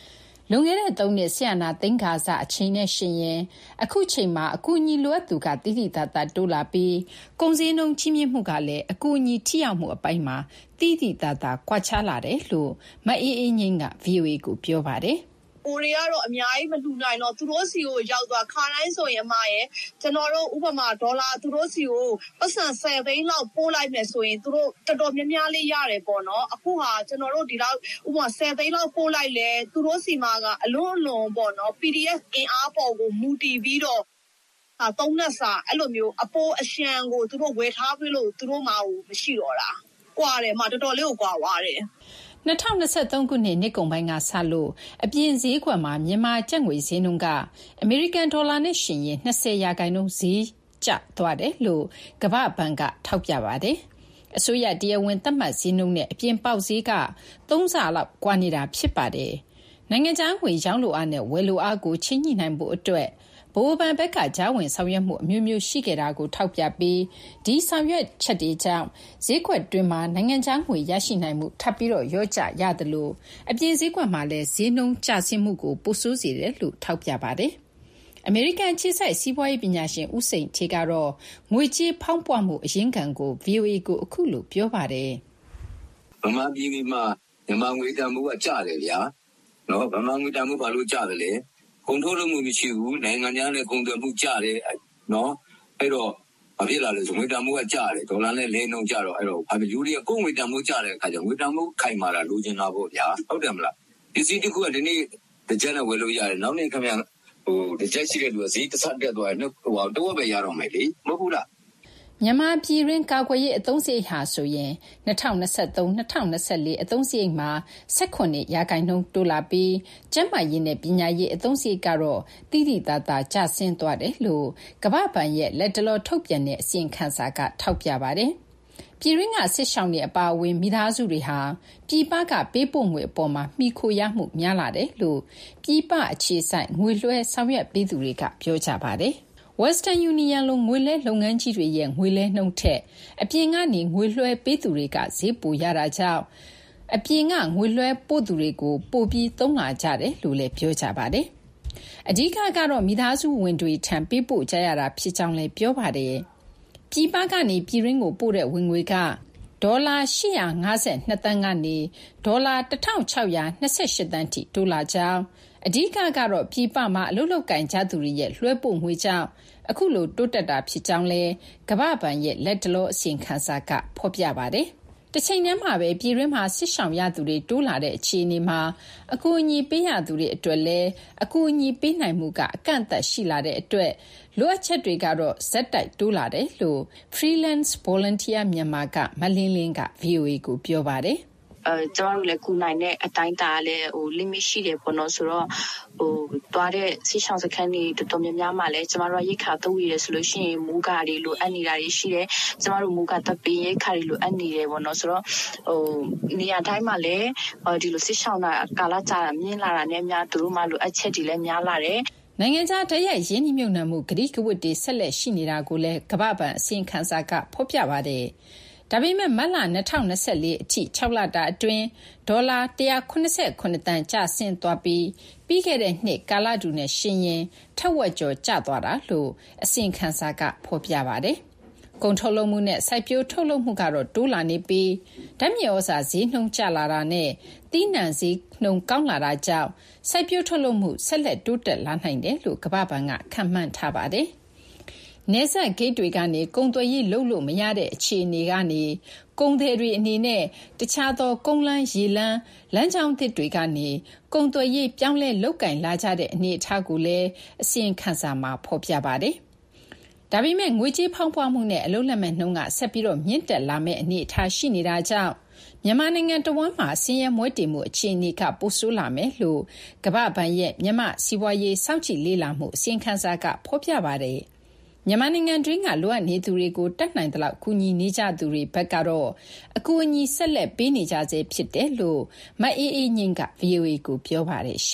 လွန်ခဲ့တဲ့သုံးနှစ်ဆီယနာသိန်းဂါဇာအချိန်နဲ့ရှင်ရင်အခုချိန်မှာအကူအညီလိုအပ်သူကတိတိတတ်တတ်တိုးလာပြီးကုန်စည်နှုန်းကြီးမြင့်မှုကလည်းအကူအညီထိရောက်မှုအပိုင်းမှာတိတိတတ်တတ်ကွာခြားလာတယ်လို့မအေးအေးငိမ့်က ဗီအိုအေ ကိုပြောပါတယ်ကိုရီးယားတော့အများကြီးမလှူနိုင်တော့သူတို့စီကိုရောက်သွားခါတိုင်းဆိုရင်အမရဲ့ကျွန်တော်တို့ဥပမာဒေါ်လာသူတို့စီကိုပတ်စံဆယ်သိန်းလောက်ပို့လိုက်မယ်ဆိုရင်သူတို့တော်တော်များများလေးရတယ်ပေါ့နော်အခုဟာကျွန်တော်တို့ဒီလောက်ဥပမာဆယ်သိန်းလောက်ပို့လိုက်လဲသူတို့စီမှာကအလွန်အလွန်ပေါ့နော် ပီ ဒီ အက်ဖ် အင်အားပေါ်ကိုမူတည်ပြီးတော့ဟာသုံးနှစ်စာအဲ့လိုမျိုးအပိုးအရှံကိုသူတို့ဝယ်ထားပြီးလို့သူတို့မှာမရှိတော့တာကွာတယ်မှာတော်တော်လေးကိုကွာသွားတယ်၂၀၂၃ခုနှစ်နှစ်ကုန်ပိုင်းကစလို့အပြင်ဈေးကွက်မှာမြန်မာကျပ်ငွေဈေးနှုန်းကအမေရိကန်ဒေါ်လာနဲ့ယှဉ်ရင်၂၀ရာခိုင်နှုန်းဈေးကျသွားတယ်လို့ကမ္ဘာ့ဘဏ်ကထောက်ပြပါတယ်။အစိုးရတရားဝင်သတ်မှတ်ဈေးနှုန်းနဲ့အပြင်ပေါက်ဈေးကသုံးဆလောက်ကွာနေတာဖြစ်ပါတယ်။နိုင်ငံခြားငွေရောင်းလိုအားနဲ့ဝယ်လိုအားကိုချင်းညှိနှိုင်းဖို့အတွက်ဗဟိုဘဏ်ဘက်ကကြားဝင်ဆောင်ရွက်မှုအမျိုးမျိုးရှိခဲ့တာကိုထောက်ပြပြီးဒီဆောင်ရွက်ချက်တွေကြောင့်ဈေးကွက်တွင်မှာနိုင်ငံခြားငွေရရှိနိုင်မှုထပ်ပြီးတော့ရောကျရတယ်လို့အပြင်ဈေးကွက်မှာလည်းဈေးနှုန်းကျဆင်းမှုကိုပိုဆိုးစေတယ်လို့ထောက်ပြပါတယ်။အမေရိကန်ခြေဆိုင်စီးပွားရေးပညာရှင်ဦးစိန်ထေကတော့ငွေကြေးဖောင်းပွမှုအရင်းခံကို ဗီအိုအေ ကိုအခုလိုပြောပါတယ်။ဗမာပြည်မှာမြန်မာငွေတန်ဖိုးကကျတယ်ဗျာ။နော်ဗမာငွေတန်ဖိုးဘာလို့ကျတယ်လဲ။ကုန်ထုတ်လုပ်မှုမရှိဘူးနိုင်ငံခြားနဲ့ကုန်သွယ်မှုကျတယ်နော်အဲ့တော့ဘာဖြစ်လာလဲဆိုငွေတန်ဖိုးကကျတယ်ဒေါ်လာနဲ့လဲနှုန်းကျတော့အဲ့တော့ဘာဖြစ်လူတွေကကိုယ်ငွေတန်ဖိုးကျတဲ့အခါကျငွေတန်ဖိုးခိုင်မာတာလိုချင်တာပေါ့ဗျာဟုတ်တယ်မလားဒီစီတစ်ခုကဒီနေ့တကြက်နဲ့ဝယ်လို့ရတယ်နောက်နေ့ခင်ဗျဟိုတကြက်ရှိတဲ့လူကဈေးတစ်ဆက်တက်သွားရင်ဟိုတော့ပဲရတော့မယ်လေမဟုတ်ဘူးလားမြန်မာပြည်တွင်းကာကွယ်ရေးအသုံးစရိတ်ဟာဆိုရင်၂၀၂၃-၂၀၂၄အသုံးစရိတ်မှာ၁၈ရာခိုင်နှုန်းတိုးလာပြီးကျန်းမာရေးနဲ့ပညာရေးအသုံးစရိတ်ကတော့တိတိတသာကျဆင်းသွားတယ်လို့ကမ္ဘာ့ဘဏ်ရဲ့လက်တလောထုတ်ပြန်တဲ့အစီရင်ခံစာကထောက်ပြပါတယ်။ပြည်တွင်းကစစ်ရှောင်တွေအပါအဝင်မိသားစုတွေဟာပြည်ပကပေးပို့ငွေအပေါ်မှာမှီခိုရမှုများလာတယ်လို့ပြည်ပအခြေစိုက်ငွေလွှဲဆောင်ရွက်ပေးသူတွေကပြောကြပါတယ်။ Western Union လိုငွေလဲလုပ်ငန်းကြီးတွေရဲ့ငွေလဲနှုန်းထက်အပြင်ကနေငွေလွှဲပေးသူတွေကဈေးပိုရတာကြောင့်အပြင်ကငွေလွှဲပို့သူတွေကိုပိုပြီးသုံးလာကြတယ်လို့လည်းပြောကြပါတယ်။အဓိကကတော့မိသားစုဝင်တွေထံပေးပို့ကြရတာဖြစ်ကြောင်းလည်းပြောပါတယ်။ပြည်ပကနေပြည်ရင်းကိုပို့တဲ့ဝင်ငွေကဒေါ်လာ၈၅၂သန်းကနေဒေါ်လာ၁၆၂၈သန်းထိတိုးလာကြောင်းအဓိကကတော့ပြည်ပမှာအလုပ်လုပ်ကင်ကြသူတွေရဲ့လွှဲပို့ငွေကြောင့်အခုလိုတိုးတက်တာဖြစ်ကြောင်းလဲကမ္ဘာ့ဘဏ်ရဲ့လက်တလောအစီရင်ခံစာကဖော်ပြပါတယ်။တစ်ချိန်တည်းမှာပဲပြည်တွင်းမှာစစ်ဆောင်ရသူတွေတိုးလာတဲ့အခြေအနေမှာအကူအညီပေးရသူတွေအတွက်လဲအကူအညီပေးနိုင်မှုကအကန့်အသတ်ရှိလာတဲ့အတွက်လိုအပ်ချက်တွေကတော့ဇက်တိုက်တိုးလာတယ်လို့ Freelance Volunteer မြန်မာကမလင်းလင်းက ဗီအိုအေ ကိုပြောပါတယ်။အဲကျမတို့လည်းကုနိုင်တဲ့အတိုင်းတာလည်းဟို limit ရှိတယ်ပေါ့နော်ဆိုတော့ဟိုတွားတဲ့ဆီရှောင်းစခန်းတွေတော်တော်များများမှလည်းကျမတို့ရိတ်ခါသုံးရည်ဆိုလို့ရှိရင်မူကာတွေလိုအပ်နေတာတွေရှိတယ်ကျမတို့မူကာတပ်ပေးရိတ်ခါတွေလိုအပ်နေတယ်ပေါ့နော်ဆိုတော့ဟိုနေရာတိုင်းမှာလည်းဒီလိုဆီရှောင်းတာကာလကြာမြင့်လာတာနဲ့များသူတို့မှလိုအပ်ချက်တွေလည်းများလာတယ်နိုင်ငံခြားတရက်ရင်းနှီးမြှုပ်နှံမှုဂရိကဝတ်တွေဆက်လက်ရှိနေတာကိုလည်းကမ္ဘာ့ဘဏ်အစီရင်ခံစာကဖော်ပြပါတယ်။ဒါပေမဲ့မတ်လ၂၀၂၄အထိ၆လတာအတွင်းဒေါ်လာ၁၇၇သန်းကျဆင်းသွားပြီးပြီးခဲ့တဲ့နှစ်ကာလတူနဲ့ရှင်ရင်ထက်ဝက်ကျော်ကျသွားတာလို့အစီရင်ခံစာကဖော်ပြပါတယ်။ကုန်ထုတ်လုပ်မှုနဲ့စိုက်ပျိုးထုတ်လုပ်မှုကတော့တိုးလာနေပြီးဓာတ်မြေဩဇာဈေးနှုန်းကျလာတာနဲ့သီးနှံဈေးနှုန်းကောင်းလာတာကြောင့်စိုက်ပျိုးထုတ်လုပ်မှုဆက်လက်တိုးတက်လာနိုင်တယ်လို့ကမ္ဘာ့ဘဏ်ကခန့်မှန်းထားပါတယ်။နယ်စပ်ဂိတ်တွေကနေကုန်သွယ်ရေးလုပ်လို့မရတဲ့အခြေအနေကနေကုန်သည်တွေအနေနဲ့တခြားသောကုန်းလမ်းရေလမ်းလမ်းကြောင်းသစ်တွေကနေကုန်သွယ်ရေးပြောင်းလဲလုပ်ကင်လာကြတဲ့အနေအထားကိုလည်းအစီရင်ခံစာမှာဖော်ပြပါတယ်။ဒါပေမဲ့ငွေကြေးဖောင်းပွားမှုနဲ့အလုပ်လက်မဲ့နှုန်းကဆက်ပြီးတော့မြင့်တက်လာမဲ့အနေအထားရှိနေတာကြောင့်မြန်မာနိုင်ငံတဝန်းမှာဆင်းရဲမွဲတေမှုအခြေအနေကပိုဆိုးလာမယ်လို့ကမ္ဘာ့ဘဏ်ရဲ့မြန်မာစီးပွားရေးစောင့်ကြည့်လေ့လာမှုအစီရင်ခံစာကဖော်ပြပါတယ်။မြန်မာနိုင်ငံတွင်းကလိုအပ်နေသူတွေကိုတတ်နိုင်သလောက်ကူညီနေကြသူတွေဘက်ကတော့အကူအညီဆက်လက်ပေးနေကြဆဲဖြစ်တယ်လို့မအေးအေးငိမ့်က ဗီအိုအေ ကိုပြောပါတယ်ရှင်။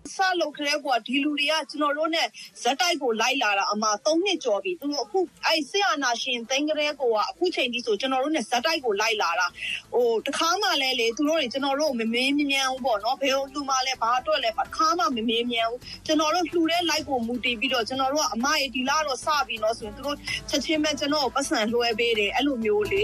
စလုပ်ခရဲကဒီလူတွေကကျွန်တော်တို့နဲ့ဇက်တိုက်ကိုလိုက်လာတာအမှသုံးနှစ်ကျော်ပြီသူတို့အခုအဲ့ဆရာနာရှင်သိန်းကလေးကိုကအခုချိန်ကြီးဆိုကျွန်တော်တို့နဲ့ဇက်တိုက်ကိုလိုက်လာတာဟိုတခါမှလည်းလေသူတို့တွေကျွန်တော်တို့မမေးမြန်းဘူးပေါ့နော်ဘယ်လိုလူမှလည်းဘာအတွက်လဲတခါမှမမေးမြန်းဘူးကျွန်တော်တို့လှူတဲ့ like ကိုမူတည်ပြီးတော့ကျွန်တော်တို့ကအမရေဒီလာတော့စပြီးတော့ဆိုရင်သူတို့ချက်ချင်းပဲကျွန်တော်ကိုပတ်စံလွှဲပေးတယ်အဲ့လိုမျိုးလေ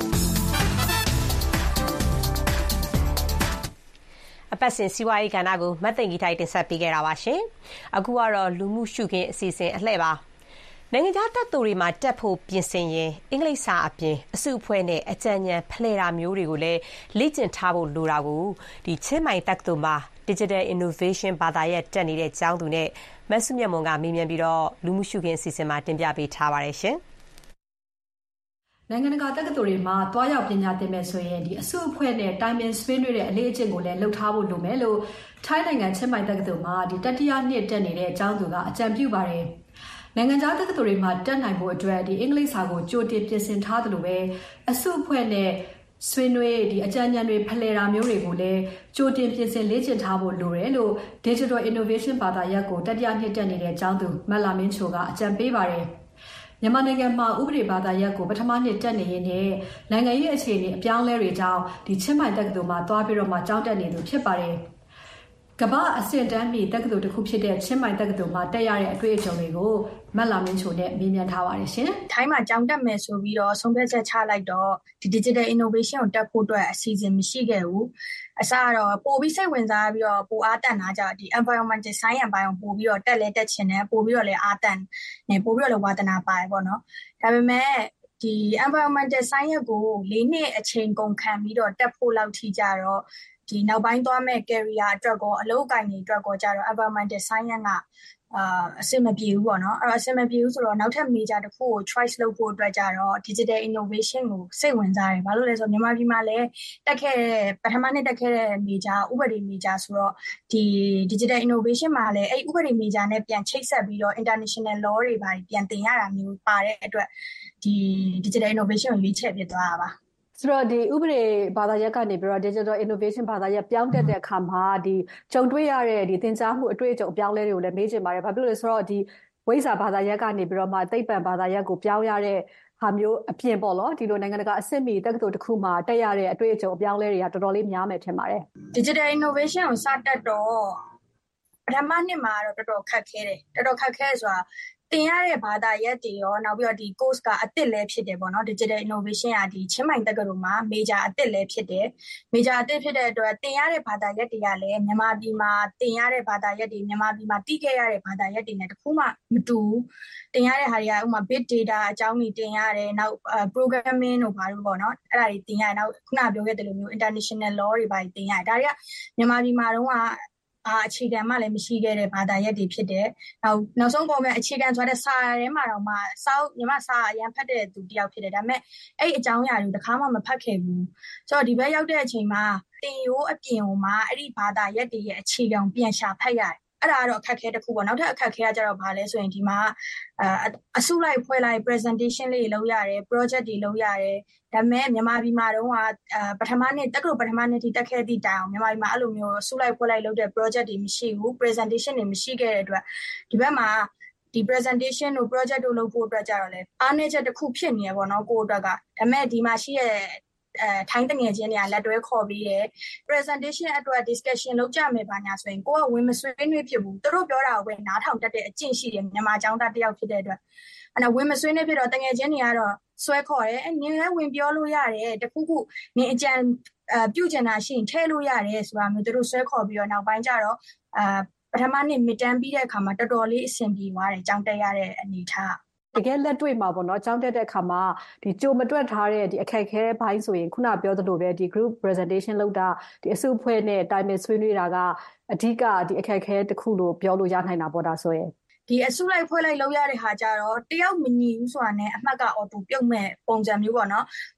အပတ်စဉ်စီးပွားရေးကဏ္ဍကိုမတ်သိင်္ဂီထိုက်တင်ဆက်ပေးခဲ့တာပါရှင်။အခုကတော့လူမှုရှုခင်းအစီအစဉ်အလှည့်ပါ။နိုင်ငံခြားတပ်သူတွေမှာတက်ဖို့ပြင်ဆင်ရင်အင်္ဂလိပ်စာအပြင်အစုအဖွဲ့နဲ့အကြံဉာဏ်ဖလှယ်တာမျိုးတွေကိုလည်းလေ့ကျင့်ထားဖို့လိုတာကိုဒီချင်းမိုင်တပ်သူမှာ Digital Innovation ဘာသာရပ်တက်နေတဲ့ကျောင်းသူနဲ့မဆုမြတ်မွန်ကမေးမြန်းပြီးတော့လူမှုရှုခင်းအစီအစဉ်မှာတင်ပြပေးထားပါတယ်ရှင်။နိုင်ငံတကာတက္ကသိုလ်တွေမှာတွားရောက်ပညာသင်မယ်ဆိုရင်ဒီအစုအဖွဲ့နဲ့တိုင်ပင်ဆွေးနွေးတဲ့အလေးအကျင့်ကိုလည်းလုပ်ထားဖို့လိုမယ်လို့ထိုင်းနိုင်ငံချင်းမိုင်တက္ကသိုလ်မှာဒီတတိယနှစ်တက်နေတဲ့အကြောင်းသူကအကြံပြုပါတယ်။နိုင်ငံခြားတက္ကသိုလ်တွေမှာတက်နိုင်ဖို့အတွက်ဒီအင်္ဂလိပ်စာကိုကြိုတင်ပြင်ဆင်ထားသလိုပဲအစုအဖွဲ့နဲ့ဆွေးနွေးဒီအကြံဉာဏ်တွေဖလှယ်တာမျိုးတွေကိုလည်းကြိုတင်ပြင်ဆင်လေ့ကျင့်ထားဖို့လိုတယ်လို့ Digital Innovation ဘာသာရပ်ကိုတတိယနှစ်တက်နေတဲ့အကြောင်းသူမတ်လာမင်းချိုကအကြံပေးပါတယ်။မြန်မာနိုင်ငံမှာဥပဒေဘာသာရပ်ကိုပထမနှစ်တက်နေရင်လည်းနိုင်ငံရေးအခြေအနေအပြောင်းလဲတွေကြောင့်ဒီချင်းမိုင်တက္ကသိုလ်မှာသွားပြီးတော့မှကျောင်းတက်နေသူဖြစ်ပါတယ်။ကမ္ဘာအဆင့်တန်းမီတက္ကသိုလ်တစ်ခုဖြစ်တဲ့ချင်းမိုင်တက္ကသိုလ်မှာတက်ရတဲ့အတွေ့အကြုံတွေကိုမတ်လာမင်းချိုနဲ့မေးမြန်းထားပါတယ်ရှင်။ထိုင်းမှာကျောင်းတက်မယ်ဆိုပြီးတော့ဆုံးဖြတ်ချက်ချလိုက်တော့ဒီ Digital Innovation ကိုတက်ဖို့အတွက်အစီအစဉ်မရှိခဲ့ဘူး။အစကတော့ပို့ပြီးစိတ်ဝင်စားပြီးတော့ပိုအားတန်တာကြောင့်ဒီ Environmental Science ဘိုင်းကိုပို့ပြီးတော့တက်လဲတက်ချင်တယ်ပို့ပြီးတော့လည်းအားတန်နေပို့ပြီးတော့လည်းဝါသနာပါတယ်ပေါ့နော်။ဒါပေမဲ့ဒီ Environmental Science ကိုလေးနှစ်အချိန်ကုန်ခံပြီးတော့တက်ဖို့လောက်ထိကြတော့ဒီနောက်ပိုင်းသွားမဲ့ career အတွက်ကောအလုပ်အကိုင်တွေအတွက်ကောကြတော့ environmental science ကအာအဆင်မပြေဘူးပေါ့နော်အဲ့တော့အဆင်မပြေဘူးဆိုတော့နောက်ထပ် major တစ်ခုကို choice လုပ်ဖို့အတွက်ကြတော့ digital innovation ကိုစိတ်ဝင်စားတယ်ဘာလို့လဲဆိုတော့မြန်မာပြည်မှာလည်းတက်ခဲ့တဲ့ပထမနှစ်တက်ခဲ့တဲ့ major ဥပဒေ major ဆိုတော့ဒီ digital innovation မှာလည်းအဲ့ဥပဒေ major နဲ့ပြန်ချိတ်ဆက်ပြီးတော့ international law တွေပါပြန်သင်ရတာမျိုးပါတဲ့အတွက်ဒီ digital innovation ကိုရွေးချယ်ဖြစ်သွားတာပါဆိုတော့ဒီဥပဒေဘာသာရပ်ကနေပြီးတော့ Digital Innovation ဘာသာရပ်ပြောင်းတက်တဲ့အခါမှာဒီကြုံတွေ့ရတဲ့ဒီသင်ကြားမှုအတွေ့အကြုံအပြောင်းလဲတွေကိုလည်းမေးချင်ပါတယ်။ဘာဖြစ်လို့လဲဆိုတော့ဒီဝိဇ္ဇာဘာသာရပ်ကနေပြီးတော့မှသိပ္ပံဘာသာရပ်ကိုပြောင်းရတဲ့ဟာမျိုးအပြင်ပေါ့နော်ဒီလိုနိုင်ငံတကာအဆင့်မီတက္ကသိုလ်တစ်ခုမှာတက်ရတဲ့အတွေ့အကြုံအပြောင်းလဲတွေကတော်တော်လေးများမယ်ထင်ပါတယ်။ Digital Innovation ကိုစတက်တော့ပထမနှစ်မှာတော့တော်တော်ခက်ခဲတယ်။တော်တော်ခက်ခဲဆိုတာသင်ရတဲ့ဘာသာရပ်တွေရောနောက်ပြီးတော့ဒီ course ကအသစ်လည်းဖြစ်တယ်ပေါ့နော် Digital Innovation ကဒီချင်းမိုင်တက္ကသိုလ်မှာ major အသစ်လည်းဖြစ်တယ် major အသစ်ဖြစ်တဲ့အတွက်သင်ရတဲ့ဘာသာရပ်တွေကလည်းမြန်မာပြည်မှာသင်ရတဲ့ဘာသာရပ်တွေမြန်မာပြည်မှာသိခဲ့ရတဲ့ဘာသာရပ်တွေနဲ့တခုမှမတူဘူးသင်ရတဲ့ဟာတွေကဥပမာ big data အကြောင်းတွေသင်ရတယ်နောက် programming တို့ဘာလို့ပေါ့နော်အဲ့ဒါတွေသင်ရတယ်နောက်ခုနပြောခဲ့တဲ့လိုမျိုး international law တွေဘာတွေသင်ရတယ်ဒါတွေကမြန်မာပြည်မှာတော့အာအခြေခံမှလည်းမရှိခဲ့တဲ့ဘာသာရပ်တွေဖြစ်တယ်။နောက်နောက်ဆုံးပေါ်မဲ့အခြေခံဆိုတဲ့စာထဲမှာတော့မှစောက်ညီမစာအရန်ဖတ်တဲ့သူတယောက်ဖြစ်တယ်။ဒါပေမဲ့အဲ့အကြောင်းအရာတွေတခါမှမဖတ်ခဲ့ဘူး။ဆိုတော့ဒီဘက်ရောက်တဲ့အချိန်မှာသင်ရိုးအပြင်ဟိုမှာအဲ့ဒီဘာသာရပ်တွေရဲ့အခြေခံပြန်ရှာဖတ်ရတယ်။အဲ့ဒါကတော့အခက်အခဲတစ်ခုပေါ့။နောက်ထပ်အခက်အခဲကကျတော့ဘာလဲဆိုရင်ဒီမှာအအစုလိုက်ဖွဲ့လိုက် presentation လေးလုပ်ရတယ် project တွေလုပ်ရတယ်ဒါပေမဲ့မြန်မာပြည်မှာတော့ပထမနှစ်တက္ကသိုလ်ပထမနှစ်ထိတက်ခဲ့သည့်တိုင်အောင်မြန်မာပြည်မှာအဲ့လိုမျိုးစုလိုက်ဖွဲ့လိုက်လုပ်တဲ့ project တွေမရှိဘူး presentation တွေမရှိခဲ့တဲ့အတွက်ဒီဘက်မှာဒီ presentation တို့ project တို့လုပ်ဖို့အတွက်ကြတော့လေအားနည်းချက်တစ်ခုဖြစ်နေရပေါ့နော်ကိုယ့်အတွက်ကဒါပေမဲ့ဒီမှာရှိရဲ့အဲထိုင်းတငယ်ချင်းတွေကလက်တွဲခေါ်ပြီးတယ် presentation အတွက် discussion လုပ်ကြမယ်ပါညာဆိုရင်ကိုကဝင်မဆွေးနွေးဖြစ်ဘူးသူတို့ပြောတာကိုပဲနားထောင်တတ်တဲ့အကျင့်ရှိတယ်မြန်မာကျောင်းသားတစ်ယောက်ဖြစ်တဲ့အတွက်အဲ့တော့ဝင်မဆွေးနွေးဖြစ်တော့တငယ်ချင်းတွေကတော့ဆွဲခေါ်တယ်အဲနင်းလည်းဝင်ပြောလို့ရတယ်တခုခုနင်းအကြံအပြုကျင်တာရှိရင်ထည့်လို့ရတယ်ဆိုတာမျိုးသူတို့ဆွဲခေါ်ပြီးတော့နောက်ပိုင်းကျတော့အာပထမနှစ် midterm ပြီးတဲ့အခါမှာတော်တော်လေးအဆင်ပြေသွားတယ်ကျောင်းတက်ရတဲ့အနေထားတကယ်လက်တွေ့မှာပေါ့နော်ကျောင်းတက်တဲ့အခါမှာဒီကြိုမတွက်ထားတဲ့ဒီအခက်အခဲပိုင်းဆိုရင်ခုနပြောသလိုပဲဒီ group presentation လုပ်တာဒီအစုအဖွဲ့နဲ့တိုင်ပင်ဆွေးနွေးတာကအဓိကဒီအခက်အခဲတစ်ခုလို့ပြောလို့ရနိုင်တာပေါ့ဒါဆိုရင်ဒီအစုလိုက်ဖွဲ့လိုက်လုပ်ရတဲ့ဟာကြတော့တယောက်မညီဘူးဆိုတာနဲ့အမှတ်ကအော်တိုပြုတ်မဲ့ပုံစံမျိုးပေါ့နော်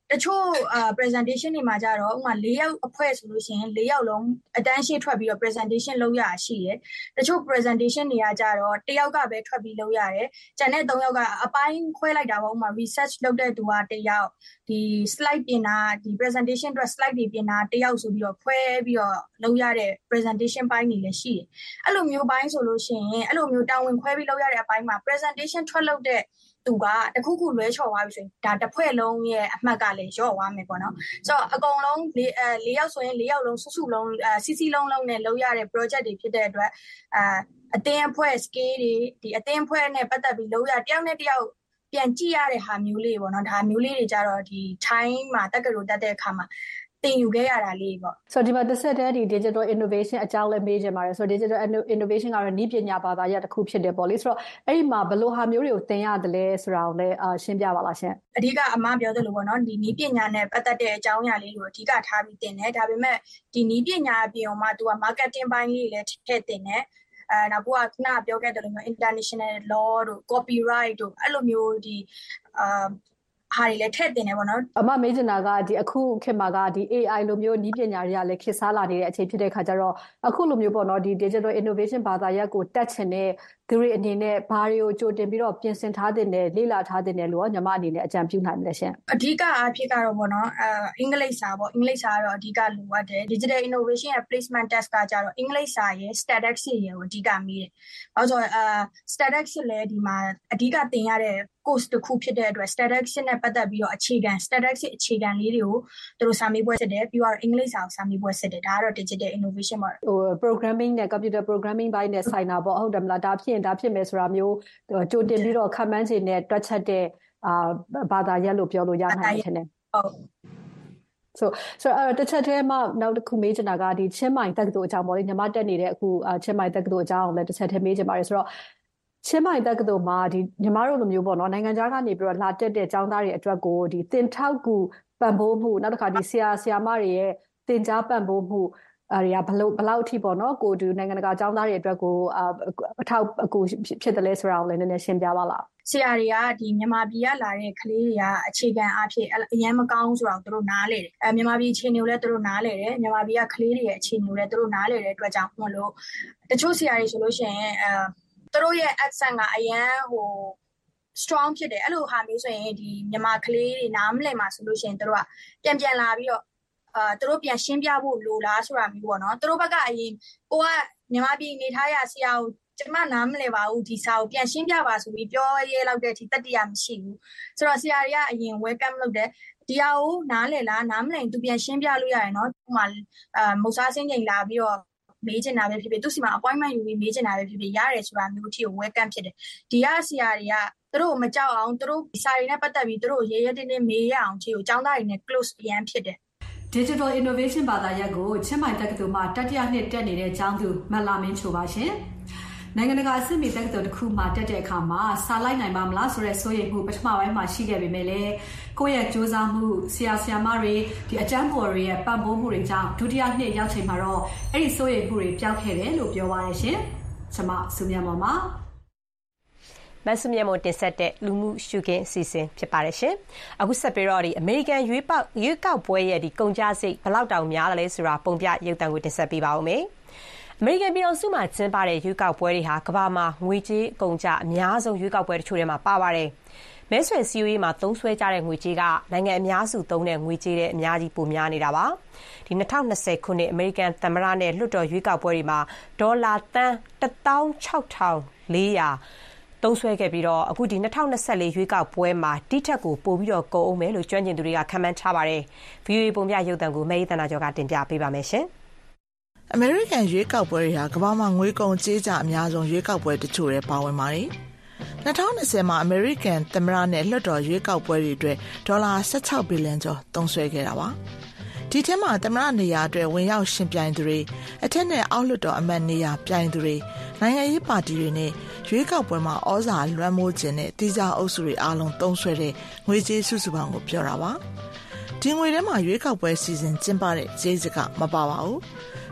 တချို့ presentation တွေမှာကြတော့ဥပမာ၄ယောက်အဖွဲ့ဆိုလို့ရှိရင်၄ယောက်လုံးအတန်းရှေ့ထွက်ပြီးတော့ presentation လုပ်ရရှိတယ်တချို့ presentation တွေကကြတော့တစ်ယောက်ကပဲထွက်ပြီးလုပ်ရတယ်ကျန်တဲ့၃ယောက်ကအပိုင်းခွဲလိုက်တာပေါ့ဥပမာ research လုပ်တဲ့သူကတစ်ယောက်ဒီ slide ပြင်တာဒီ presentation အတွက် slide တွေပြင်တာတစ်ယောက်ဆိုပြီးတော့ခွဲပြီးတော့လုပ်ရတဲ့ presentation ပိုင်းတွေလည်းရှိတယ်အဲ့လိုမျိုးပိုင်းဆိုလို့ရှိရင်အဲ့လိုမျိုးတာဝန်ခွဲပြီးလုပ်ရတဲ့အပိုင်းမှာ presentation ထွက်လုပ်တဲ့သူကတခုခုလွဲချော်သွားပြီဆိုရင်ဒါတစ်ဖွဲ့လုံးရဲ့အမှတ်ကလည်းရော့သွားမယ်ပေါ့နော်ဆိုတော့အကုန်လုံး၄အဲ၄ယောက်ဆိုရင်၄ယောက်လုံးစုစုလုံးအဲစီစီလုံးလုံးနဲ့လုပ်ရတဲ့ project တွေဖြစ်တဲ့အတွက်အာအတင်းအဖွဲ့ scale တွေဒီအတင်းအဖွဲ့နဲ့ပတ်သက်ပြီးလုပ်ရတယောက်နဲ့တယောက်ပြန်ကြည့်ရတဲ့ဟာမျိုးလေးပေါ့နော်ဒါမျိုးလေးတွေကြတော့ဒီ time မှာတက်ကလို့တက်တဲ့အခါမှာတင်ယူခဲ့ရတာလေးပေါ့ဆိုတော့ဒီမှာတစ်ဆက်တည်းဒီ digital innovation အကြောင်းလည်းမေးချင်ပါတယ်ဆိုတော့ digital innovation ကတော့နည်းပညာဘာသာရပ်တစ်ခုဖြစ်တယ်ပေါ့လေဆိုတော့အဲ့ဒီမှာဘယ်လိုဟာမျိုးတွေကိုသင်ရတယ်လဲဆိုတာကိုလည်းရှင်းပြပါလားရှင်အဓိကအမပြောသလိုပေါ့နော်ဒီနည်းပညာနဲ့ပတ်သက်တဲ့အကြောင်းအရာလေးတွေကိုအဓိကထားပြီးသင်တယ်ဒါပေမဲ့ဒီနည်းပညာအပြင်မှာ तू က marketing ပိုင်းလေးလည်းထည့်သင်တယ်အဲနောက်ကခုနပြောခဲ့တယ်လို့မျိုး international law တို့ copyright တို့အဲ့လိုမျိုးဒီအာဟာတွေလည်းထည့်တင်နေပေါ့နော်အမမေးချင်တာကဒီအခုခေတ်မှာကဒီ A I လိုမျိုးနည်းပညာတွေကလည်းခေတ်စားလာနေတဲ့အချိန်ဖြစ်တဲ့ခါကျတော့အခုလိုမျိုးပေါ့နော်ဒီ digital innovation ဘာသာရပ်ကိုတက်ချင်တဲ့သူတွေအနေနဲ့ဘာတွေကိုကြိုတင်ပြီးတော့ပြင်ဆင်ထားတဲ့နဲ့လေ့လာထားတဲ့နဲ့လို့ညီမအနေနဲ့အကြံပြုနိုင်မလဲရှင်အဓိကအဖြစ်ကတော့ပေါ့နော်အဲအင်္ဂလိပ်စာပေါ့အင်္ဂလိပ်စာကတော့အဓိကလိုအပ်တယ် digital innovation ရဲ့ placement test ကကြတော့အင်္ဂလိပ်စာရဲ့ statistics ရဲ့ကိုအဓိကမေးတယ်ဘာလို့ဆိုတော့အဲ statistics လည်းဒီမှာအဓိကသင်ရတဲ့ course တစ်ခုဖြစ်တဲ့အတွက် statistics နဲ့ပတ်သက်ပြီးတော့အခြေခံ statistics အခြေခံလေးတွေကိုသူတို့စာမေးပွဲစစ်တယ်ပြီးတော့အင်္ဂလိပ်စာကိုစာမေးပွဲစစ်တယ်ဒါကတော့ digital innovation ပေါ့ဟို programming နဲ့ computer programming ဘိုင်းနဲ့ဆိုင်တာပေါ့ဟုတ်တယ်မလားဒါဖြစ်ရင်ဒါဖြစ်မယ်ဆိုတာမျိုးကြိုတင်ပြီးတော့ခံမှန်းခြင်းနဲ့တွက်ချက်တဲ့အာဘာသာရပ်လို့ပြောလို့ရနိုင်တယ်ထင်တယ်ဟုတ်ဆိုဆိုအဲ့တစ်ချက်တည်းမှနောက်တစ်ခုမေးချင်တာကဒီချင်းမိုင်တက္ကသိုလ်အကြောင်းပေါ့လေညီမတက်နေတဲ့အခုချင်းမိုင်တက္ကသိုလ်အကြောင်းကိုလည်းတစ်ချက်တည်းမေးချင်ပါတယ်ဆိုတော့ချင်းမိုင်တက္ကသိုလ်မှာဒီညီမတို့လိုမျိုးပေါ့နော်နိုင်ငံခြားကနေပြီးတော့လာတက်တဲ့ကျောင်းသားတွေအတွက်ကိုဒီသင်ထောက်ကူပံ့ပိုးမှုနောက်တစ်ခါဒီဆရာဆရာမတွေရဲ့သင်ကြားပံ့ပိုးမှုအဲဒါဘယ်လိုဘယ်လောက်အထိပေါ့နော်ကိုဒီနိုင်ငံတကာကျောင်းသားတွေအတွက်ကိုအထောက်အကူဖြစ်တယ်လဲဆိုတာကိုလည်းနည်းနည်းရှင်းပြပါလားဆရာတွေကဒီမြန်မာပြည်ကလာတဲ့ကလေးတွေကအခြေခံအဖြစ်အရင်မကောင်းဆိုတာကိုသူတို့နားလေတယ်အဲမြန်မာပြည်အခြေအနေကိုလည်းသူတို့နားလေတယ်မြန်မာပြည်ကကလေးတွေရဲ့အခြေအနေကိုလည်းသူတို့နားလေတဲ့အတွက်ကြောင့်မလို့တချို့ဆရာတွေဆိုလို့ရှိရင်အဲသူတို့ရဲ့ accent ကအရင်ဟို strong ဖြစ်တယ်အဲ့လိုဟာမျိုးဆိုရင်ဒီမြန်မာကလေးတွေနားမလည်မှာဆိုလို့ရှိရင်သူတို့ကပြန်ပြန်လာပြီးတော့အာသူတို့ပြန်ရှင်းပြဖို့လိုလားဆိုတာမျိုးပေါ့နော်သူတို့ဘက်ကအရင်ကိုကမြန်မာပြည်နေထားရဆရာကိုကျမနားမလည်ပါဘူးဒီစာကိုပြန်ရှင်းပြပါဆိုပြီးပြောရဲလောက်တဲ့အထိတတိယမရှိဘူးဆိုတော့ဆရာတွေကအရင် welcome လုပ်တယ်ဒီဟာကိုနားလည်လားနားမလည်သူပြန်ရှင်းပြလို့ရတယ်နော်ဥပမာအာမုတ်စားစင်းချိန်လာပြီးတော့မေးချင်တာပဲဖြစ်ဖြစ်သူစီမှာ appointment ယူပြီးမေးချင်တာပဲဖြစ်ဖြစ်ရတယ်ဆိုတာမျိုးအထိကို welcome ဖြစ်တယ်ဒီကဆရာတွေကသူတို့မကြောက်အောင်သူတို့စာရင်းနဲ့ပတ်သက်ပြီးသူတို့ရဲရဲတင်းတင်းမေးရအောင်ချီကိုကျောင်းသားတွေနဲ့ close အရန်ဖြစ်တယ် Digital Innovation ဘာသာရပ်ကိုချင်းမိုင်တက္ကသိုလ်မှာတတိယနှစ်တက်နေတဲ့ကျောင်းသူမလာမင်းချိုပါရှင်နိုင်ငံတကာအဆင့်မီတက္ကသိုလ်တစ်ခုမှာတက်တဲ့အခါမှာစာလိုက်နိုင်ပါမလားဆိုတဲ့စိုးရိမ်မှုပထမပိုင်းမှာရှိခဲ့ပေမဲ့လည်းကိုယ့်ရဲ့ကြိုးစားမှုဆရာဆရာမတွေဒီအကျန်းပေါ်တွေရဲ့ပံ့ပိုးမှုတွေကြောင့်ဒုတိယနှစ်ရောက်ချိန်မှာတော့အဲ့ဒီစိုးရိမ်မှုတွေပျောက်ခဲ့တယ်လို့ပြောပါရရှင်ကျွန်မစုမြတ်မောင်ပါမဆုမြတ်မို့တင်ဆက်တဲ့လူမှုရှုခင်းအစီအစဉ်ဖြစ်ပါတယ်ရှင်။အခုဆက်ပြီးတော့ဒီအမေရိကန်ရွေးပေါက်ရွေးကောက်ပွဲရဲ့ဒီကုန်ကြစိတ်ဘယ်လောက်တောင်များလဲဆိုတာပုံပြရုပ်သံကိုတင်ဆက်ပေးပါဦးမယ်။အမေရိကန်ပြည်တော်စုမှာကျင်းပတဲ့ရွေးကောက်ပွဲတွေဟာကမ္ဘာမှာငွေကြေးကုန်ကြအများဆုံးရွေးကောက်ပွဲတချို့ထဲမှာပါပါတယ်။မဲဆွယ်စည်းဝေးမှာသုံးစွဲကြတဲ့ငွေကြေးကနိုင်ငံအများစုသုံးတဲ့ငွေကြေးတဲ့အများကြီးပိုများနေတာပါ။ဒီ၂၀၂၀ခုနှစ်အမေရိကန်သမ္မတနဲ့လွှတ်တော်ရွေးကောက်ပွဲတွေမှာဒေါ်လာသန်းတစ်သောင်းခြောက်ထောင်လေးရာသုံးစွဲခဲ့ပြီးတော့အခုဒီ၂၀၂၄ရွေးကောက်ပွဲမှာတိထက်ကိုပိုပြီးတော့ကုန်အောင်မယ်လို့ကျွမ်းကျင်သူတွေကခန့်မှန်းထားပါတယ်။ ဗွီအိုအေ ပုံပြရုပ်သံကိုမဲရီတနာကျော်ကတင်ပြပေးပါမယ်ရှင်။အမေရိကန်ရွေးကောက်ပွဲတွေဟာကမ္ဘာမှာငွေကုန်ကြေးကျအများဆုံးရွေးကောက်ပွဲတချို့တွေပါဝင်ပါတယ်။၂၀၂၀မှာအမေရိကန်သမ္မတနဲ့လွှတ်တော်ရွေးကောက်ပွဲတွေအတွက်ဒေါ်လာ၁၆ဘီလီယံကျော်သုံးစွဲခဲ့တာပါ။ဒီထဲမှာသမ္မတနေရာအတွက်ဝင်ရောက်ရှင်ပြိုင်သူတွေအထက်နဲ့အောက်လွှတ်တော်အမတ်နေရာပြိုင်သူတွေနိုင်ငံရေးပါတီတွေနဲ့ရွေးကောက်ပွဲမှာဩဇာလွှမ်းမိုးခြင်းနဲ့တီးခြားအုပ်စုတွေအားလုံးသုံးစွဲတဲ့ငွေကြေးစုစုပေါင်းကိုပြောတာပါဒီငွေထဲမှာရွေးကောက်ပွဲစီစဉ်ကျင်းပတဲ့ဈေးစကမပါပါဘူး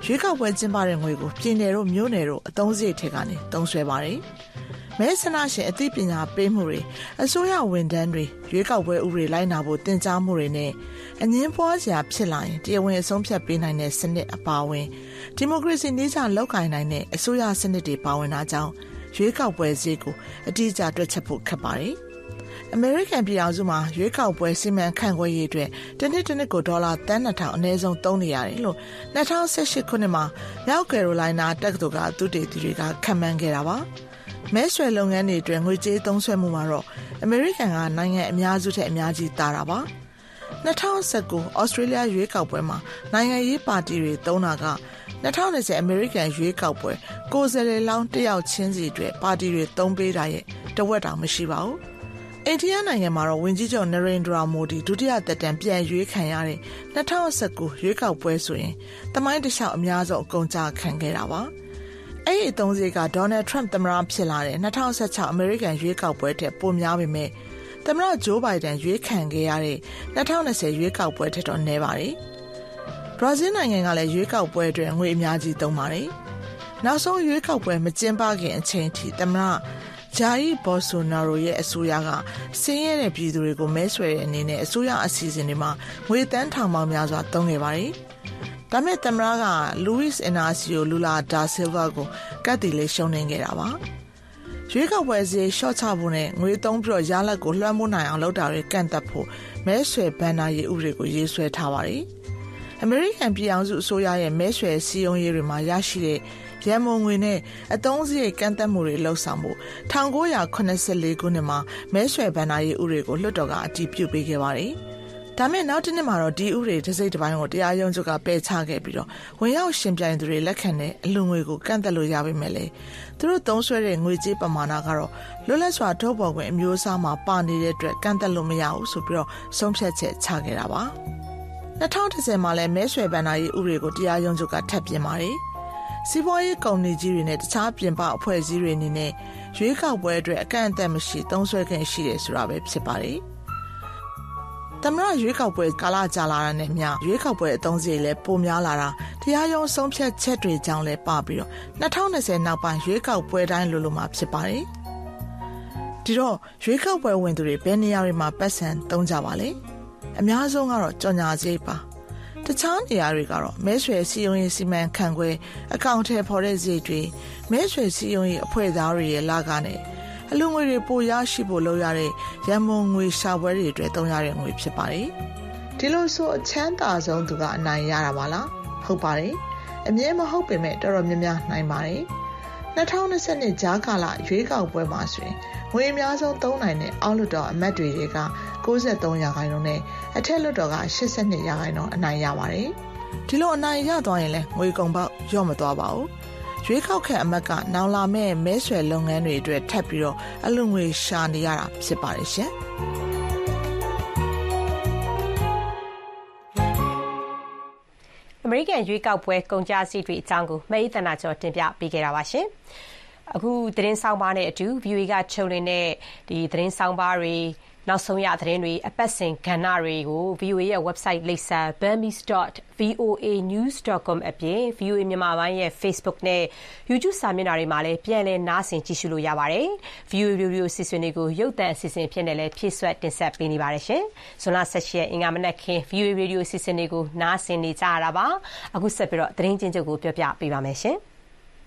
ရွေးကောက်ပွဲကျင်းပတဲ့ငွေကိုပြည်နယ်တို့မြို့နယ်တို့အသုံးစရိတ်ထဲကနေသုံးစွဲပါတယ်။မဲဆန္ဒရှင်အသိပညာပေးမှုတွေအစိုးရဝန်ထမ်းတွေရွေးကောက်ပွဲဥပဒေလိုက်နာဖို့တင်ကြားမှုတွေနဲ့အငင်းပွားစရာဖြစ်လာရင်တရားဝင်အဆုံးဖြတ်ပေးနိုင်တဲ့စနစ်အပါအဝင်ဒီမိုကရေစီနည်းကျလောက်ကိုင်နိုင်တဲ့အစိုးရစနစ်တွေပါဝင်တာကြောင့်ရွေးကောက်ပွဲစည်းကိုအတိအကျတွက်ချက်ဖို့ခက်ပါတယ်။အမေရိကန်ပြည်အောင်စုမှာရွေးကောက်ပွဲစီမံခန့်ခွဲရေးအတွက်တစ်နှစ်တစ်နှစ်ကိုဒေါ်လာတန်းနှစ်ထောင်အနည်းဆုံးသုံးနေရတယ်လို့၂၀၁၈ခုနှစ်မှာမြောက်ကယ်ရိုလိုင်းနာတက္ကသိုလ်ကသုတေသီတွေကခန့်မှန်းခဲ့တာပါ။မဲဆွယ်လုပ်ငန်းတွေအတွက်ငွေကြေးသုံးစွဲမှုမှာတော့အမေရိကန်ကနိုင်ငံအများစုထက်အများကြီးသာတာပါ။၂၀၁၉ဩစတြေးလျရွေးကောက်ပွဲမှာနိုင်ငံရေးပါတီတွေသုံးတာက၂၀၂၀အမေရိကန်ရွေးကောက်ပွဲကိုယ်စားလှယ်လောင်းတစ်ယောက်ချင်းစီအတွက်ပါတီတွေသုံးပေးတာရဲ့တဝက်တောင်မရှိပါဘူး။အိန္ဒိယနိုင်ငံမှာတော့ဝန်ကြီးချုပ်နရိန္ဒရာမိုဒီဒုတိယသက်တမ်းပြန်ရွေးခံရတဲ့၂၀၁၉ရွေးကောက်ပွဲဆိုရင်သမိုင်းတစ်လျှောက်အများဆုံးအကုန်ကြားခံခဲ့တာပါ။အဲ့ဒီအသုံးစရိတ်ကဒေါ်နယ်ထရန့်သမ္မတဖြစ်လာတဲ့၂၀၁၆အမေရိကန်ရွေးကောက်ပွဲထက်ပိုများပေမဲ့သမ္မတဂျိုးဘိုင်ဒန်ရွေးခံခဲ့ရတဲ့၂၀၂၀ရွေးကောက်ပွဲထက်တော့နည်းပါတယ်။ဘရာဇီးနိုင်ငံကလည်းရွေးကောက်ပွဲအတွက်ငွေအများကြီးသုံးပါတယ်။နောက်ဆုံးရွေးကောက်ပွဲမကျင်းပခင်အချိန်ထိသမ္မတဂျာရီဘော်ဆိုနာရိုရဲ့အစိုးရကဆင်းရဲတဲ့ပြည်သူတွေကိုမဲဆွယ်တဲ့အနေနဲ့အစိုးရအစီအစဉ်တွေမှာငွေတန်းထောင်ပေါင်းများစွာသုံးခဲ့ပါတယ်။ဒါမဲ့သမ္မတကလူးစ်အင်နာစီယိုလူလာဒါဆီလ်ဗာကိုကတ်တီလေးရှုံးနေခဲ့တာပါ။ရွေးကောက်ပွဲစီရှော့ချဖို့နဲ့ငွေသုံးပြီးတော့ရလဒ်ကိုလွှမ်းမိုးနိုင်အောင်လုပ်တာတွေကန့်သက်ဖို့မဲဆွယ်ဘဏ္ဍာရေးဥပဒေကိုရေးဆွဲထားပါတယ်။အမေရိကန်ပြည်အောင်စုအစိုးရရဲ့မဲဆွယ်စည်းရုံးရေးတွေမှာရရှိတဲ့ရန်ပုံငွေနဲ့အသုံးစရိတ်ကန့်သက်မှုတွေလှုပ်ဆောင်မှု၁၉၇၄ခုနှစ်မှာမဲဆွယ်ဘဏ္ဍာရေးဥပဒေကိုလွှတ်တော်ကအတည်ပြုပေးခဲ့ပါတယ်။ဒါမဲ့နောက်တစ်နှစ်မှာတော့ဒီဥပဒေတစ်စိတ်တစ်ပိုင်းကိုတရားရုံးချုပ်ကပယ်ချခဲ့ပြီးတော့ဝင်ရောက်ရှင်ပြိုင်သူတွေလက်ခံတဲ့အလူငွေကိုကန့်သက်လို့ရပါမယ်လေ။သူတို့သုံးစွဲတဲ့ငွေကြေးပမာဏကတော့လွတ်လပ်စွာထုတ်ဖော်ခွင့်အမျိုးအစားမှာပါနေတဲ့အတွက်ကန့်သက်လို့မရဘူးဆိုပြီးတော့ဆုံးဖြတ်ချက်ချခဲ့တာပါ။၂၀၁၀မှာလည်းမဲဆွယ်ဘဏ္ဍာရေးဥပဒေကိုတရားရုံးချုပ်ကထပ်ပြင်ပါတယ်။စီးပွားရေးကုမ္ပဏီကြီးတွေနဲ့တခြားပြင်ပအဖွဲ့အစည်းတွေအနေနဲ့ရွေးကောက်ပွဲအတွက်အကန့်အသတ်မရှိသုံးစွဲခွင့်ရှိတယ်ဆိုတာပဲဖြစ်ပါတယ်။သမ္မတရွေးကောက်ပွဲကာလကြာလာတာနဲ့မျှရွေးကောက်ပွဲအသုံးစရိတ်လည်းပိုများလာတာတရားရုံးဆုံးဖြတ်ချက်တွေကြောင့်လည်းပါပြီးတော့၂၀၂၀နောက်ပိုင်းရွေးကောက်ပွဲတိုင်းလိုလိုမှာဖြစ်ပါတယ်။ဒီတော့ရွေးကောက်ပွဲဝင်သူတွေဘယ်နေရာတွေမှာပတ်စံသုံးကြပါလဲ။အများဆုံးကတော့ကြော်ညာစရိတ်ပါတခြားနေရာတွေကတော့မဲဆွယ်စည်းရုံးရေးစီမံခန့်ခွဲအကောင့်ထဲပေါ်တဲ့စရိတ်တွေမဲဆွယ်စည်းရုံးရေးအဖွဲ့သားတွေရဲ့လာကနဲ့အလူငွေတွေပိုရရှိဖို့လုပ်ရတဲ့ရန်ပုံငွေရှာပွဲတွေအတွက်သုံးရတဲ့ငွေဖြစ်ပါတယ်။ဒီလိုဆိုအချမ်းသာဆုံးသူကအနိုင်ရတာပါလား။ဟုတ်ပါတယ်။အမြဲမဟုတ်ပေမဲ့တော်တော်များများနိုင်ပါတယ်။၂၀၂၂ကြားကာလရွေးကောက်ပွဲမှာဆိုရင်ငွေအများဆုံးသုံးနိုင်တဲ့အောက်လွှတ်တော်အမတ်တွေက၉၃ရာခိုင်နှုန်းနဲ့အထက်လွှတ်တော်က၈၂ရာခိုင်နှုန်းအနိုင်ရပါတယ်။ဒီလိုအနိုင်ရသွားရင်လည်းငွေကုန်ပေါက်လျော့မသွားပါဘူး။ရွေးကောက်ခံအမတ်ကနောင်လာမဲ့မဲဆွယ်လုပ်ငန်းတွေအတွက်ထပ်ပြီးတော့အလူငွေရှာနေရတာဖြစ်ပါတယ်ရှင်။အမေရိကန်ရွေးကောက်ပွဲကုန်ကျစရိတ်တွေအကြောင်းကိုမအေးသန္တာကျော်တင်ပြပေးခဲ့တာပါရှင်။အခုသတင်းဆောင်ပါနဲ့အတူ ဗီအိုအေ ကချုပ်လင်းတဲ့ဒီသတင်းဆောင်ပါတွေနောက်ဆုံးရသတင်းတွေအပတ်စဉ်ကဏ္ဍတွေကို ဗီအိုအေ ရဲ့ website လိပ်စာ burmese dot voa news dot com အပြင် ဗီအိုအေ မြန်မာပိုင်းရဲ့ Facebook နဲ့ YouTube စာမျက်နှာတွေမှာလည်းပြန်လည်နားဆင်ကြည့်ရှုလို့ရပါတယ်။ ဗီအိုအေ Radio အစီအစဉ်တွေကိုရုပ်သံအစီအစဉ်ဖြစ်နေလဲဖြည့်ဆွတ်တင်ဆက်ပေးနေပါတယ်ရှင်။ဇွန်လ၁၈ရက်အင်္ဂါမနက်ခင်း ဗီအိုအေ Radio အစီအစဉ်တွေကိုနားဆင်နေကြရတာပါ။အခုဆက်ပြီးတော့သတင်းချင်းချုပ်ကိုပြောပြပေးပါမယ်ရှင်။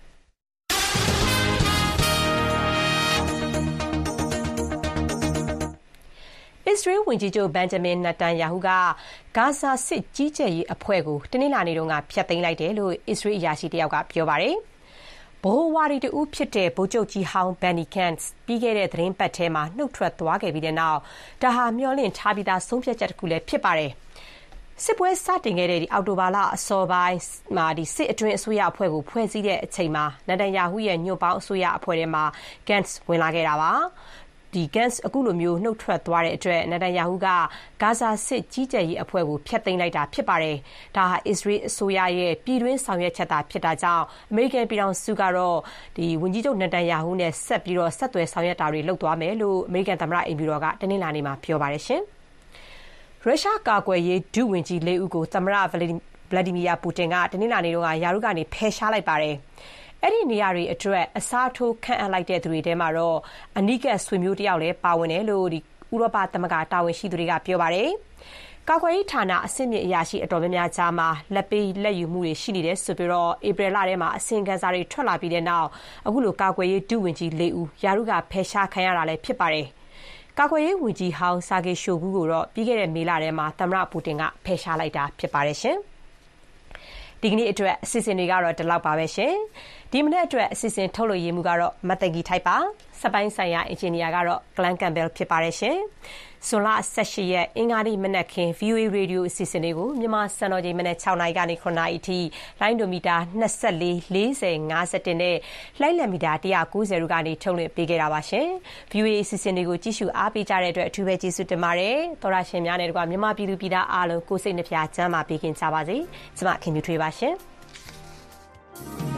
အစ္စရေးဝန်ကြီးချုပ်ဘန်ဂျမင်နတန်ယာဟုကဂါဇာစစ်ကြီးကြပ်ရေးအဖွဲ့ကိုတနင်္လာနေ့တုန်းကဖျက်သိမ်းလိုက်တယ်လို့အစ္စရေးအရာရှိတယောက်ကပြောပါတယ်။ဗဟိုဝါဒီတဦးဖြစ်တဲ့ဗိုလ်ချုပ်ကြီးဟောင်းဘန်နီကန်စ်ပြီးခဲ့တဲ့သတင်းပတ်ထဲမှာနှုတ်ထွက်သွားခဲ့ပြီးတဲ့နောက်ဒါဟာမျှော်လင့်ထားပြီးသားဆုံးဖြတ်ချက်တစ်ခုလည်းဖြစ်ပါတယ်။စစ်ပွဲစတင်ခဲ့တဲ့ဒီအောက်တိုဘာလအစောပိုင်းမှာဒီစစ်အတွင်းအစိုးရအဖွဲ့ကိုဖွဲ့စည်းတဲ့အချိန်မှာနတန်ယာဟုရဲ့ညွန့်ပေါင်းအစိုးရအဖွဲ့ထဲမှာကန်စ်ဝင်လာခဲ့တာပါ။ဒီကန်စ်အခုလိုမျိုးနှုတ်ထွက်သွားတဲ့အတွက်နတန်ယာဟုကဂါဇာစစ်ကြီးကြပ်ရေးအဖွဲ့ကိုဖျက်သိမ်းလိုက်တာဖြစ်ပါတယ်။ဒါဟာအစ္စရေးအစိုးရရဲ့ပြည်တွင်းဆောင်ရွက်ချက်သာဖြစ်တာကြောင့်အမေရိကန်ပြည်ထောင်စုကတော့ဒီဝန်ကြီးချုပ်နတန်ယာဟုနဲ့ဆက်ပြီးတော့ဆက်သွယ်ဆောင်ရွက်တာတွေလုပ်သွားမယ်လို့အမေရိကန်သမ္မတအိမ်ဖြူတော်ကတနင်္လာနေ့မှာပြောပါတယ်ရှင်။ရုရှားကာကွယ်ရေးဒုဝန်ကြီးလေးဦးကိုသမ္မတဗလာဒီမီယာပူတင်ကတနင်္လာနေ့တုန်းကယာရုကနေဖယ်ရှားလိုက်ပါတယ်။အဲ့ဒီနေရာတွေအတွက်အစားထိုးခန့်အပ်လိုက်တဲ့သူတွေထဲမှာတော့အနီးကပ်ဆွေမျိုးတယောက်လည်းပါဝင်တယ်လို့ဒီဥရောပသမဂ္ဂတာဝန်ရှိသူတွေကပြောပါတယ်။ကာကွယ်ရေးဌာနအဆင့်မြင့်အရာရှိအတော်များများကြားမှာလက်ပေးလက်ယူမှုတွေရှိနေတယ်ဆိုပြီးတော့ဧပြီလထဲမှာအစင်ကန်စာတွေထွက်လာပြီးတဲ့နောက်အခုလိုကာကွယ်ရေးဒုဝန်ကြီး၄ဦးယာရုကဖယ်ရှားခံရတာလည်းဖြစ်ပါတယ်။ကာကွယ်ရေးဝန်ကြီးဟောင်းဆာဂေရှိုဂူကိုတော့ပြီးခဲ့တဲ့မေလထဲမှာသမ္မတပူတင်ကဖယ်ရှားလိုက်တာဖြစ်ပါတယ်ရှင်။ဒီကနေ့အတွက်အစီအစဉ်တွေကတော့ဒီလောက်ပါပဲရှင်။ဒီမနေ့အတွက်အစီအစဉ်ထုတ်လွှင့်ရမှုကတော့မတန်ကြီးထိုက်ပါစပိုင်းဆိုင်ရာအင်ဂျင်နီယာကတော့ Glenn Campbell ဖြစ်ပါတယ်ရှင်။ဇွန်လ၁၈ရက်အင်္ဂါနေ့မနက်ခင်း ဗွီအိုအေ Radio အစီအစဉ်လေးကိုမြန်မာစံတော်ချိန်မနက်၆နာရီကနေ၇နာရီအထိလိုင်းဒိုမီတာ၂၄ ၄၀ ၅၁နဲ့လှိုင်းလံမီတာ၁၉၀တို့ကနေထုတ်လွှင့်ပေးခဲ့တာပါရှင်။ ဗွီအိုအေ အစီအစဉ်တွေကိုကြည့်ရှုအားပေးကြတဲ့အတွက်အထူးပဲကျေးဇူးတင်ပါတယ်။သောရရှင်များနဲ့တကွမြန်မာပြည်သူပြည်သားအားလုံးကိုယ်စိတ်နှပြချမ်းသာပေးခင်ကြပါစေ။ကျွန်မခင်ဗျူထွေးပါရှင်။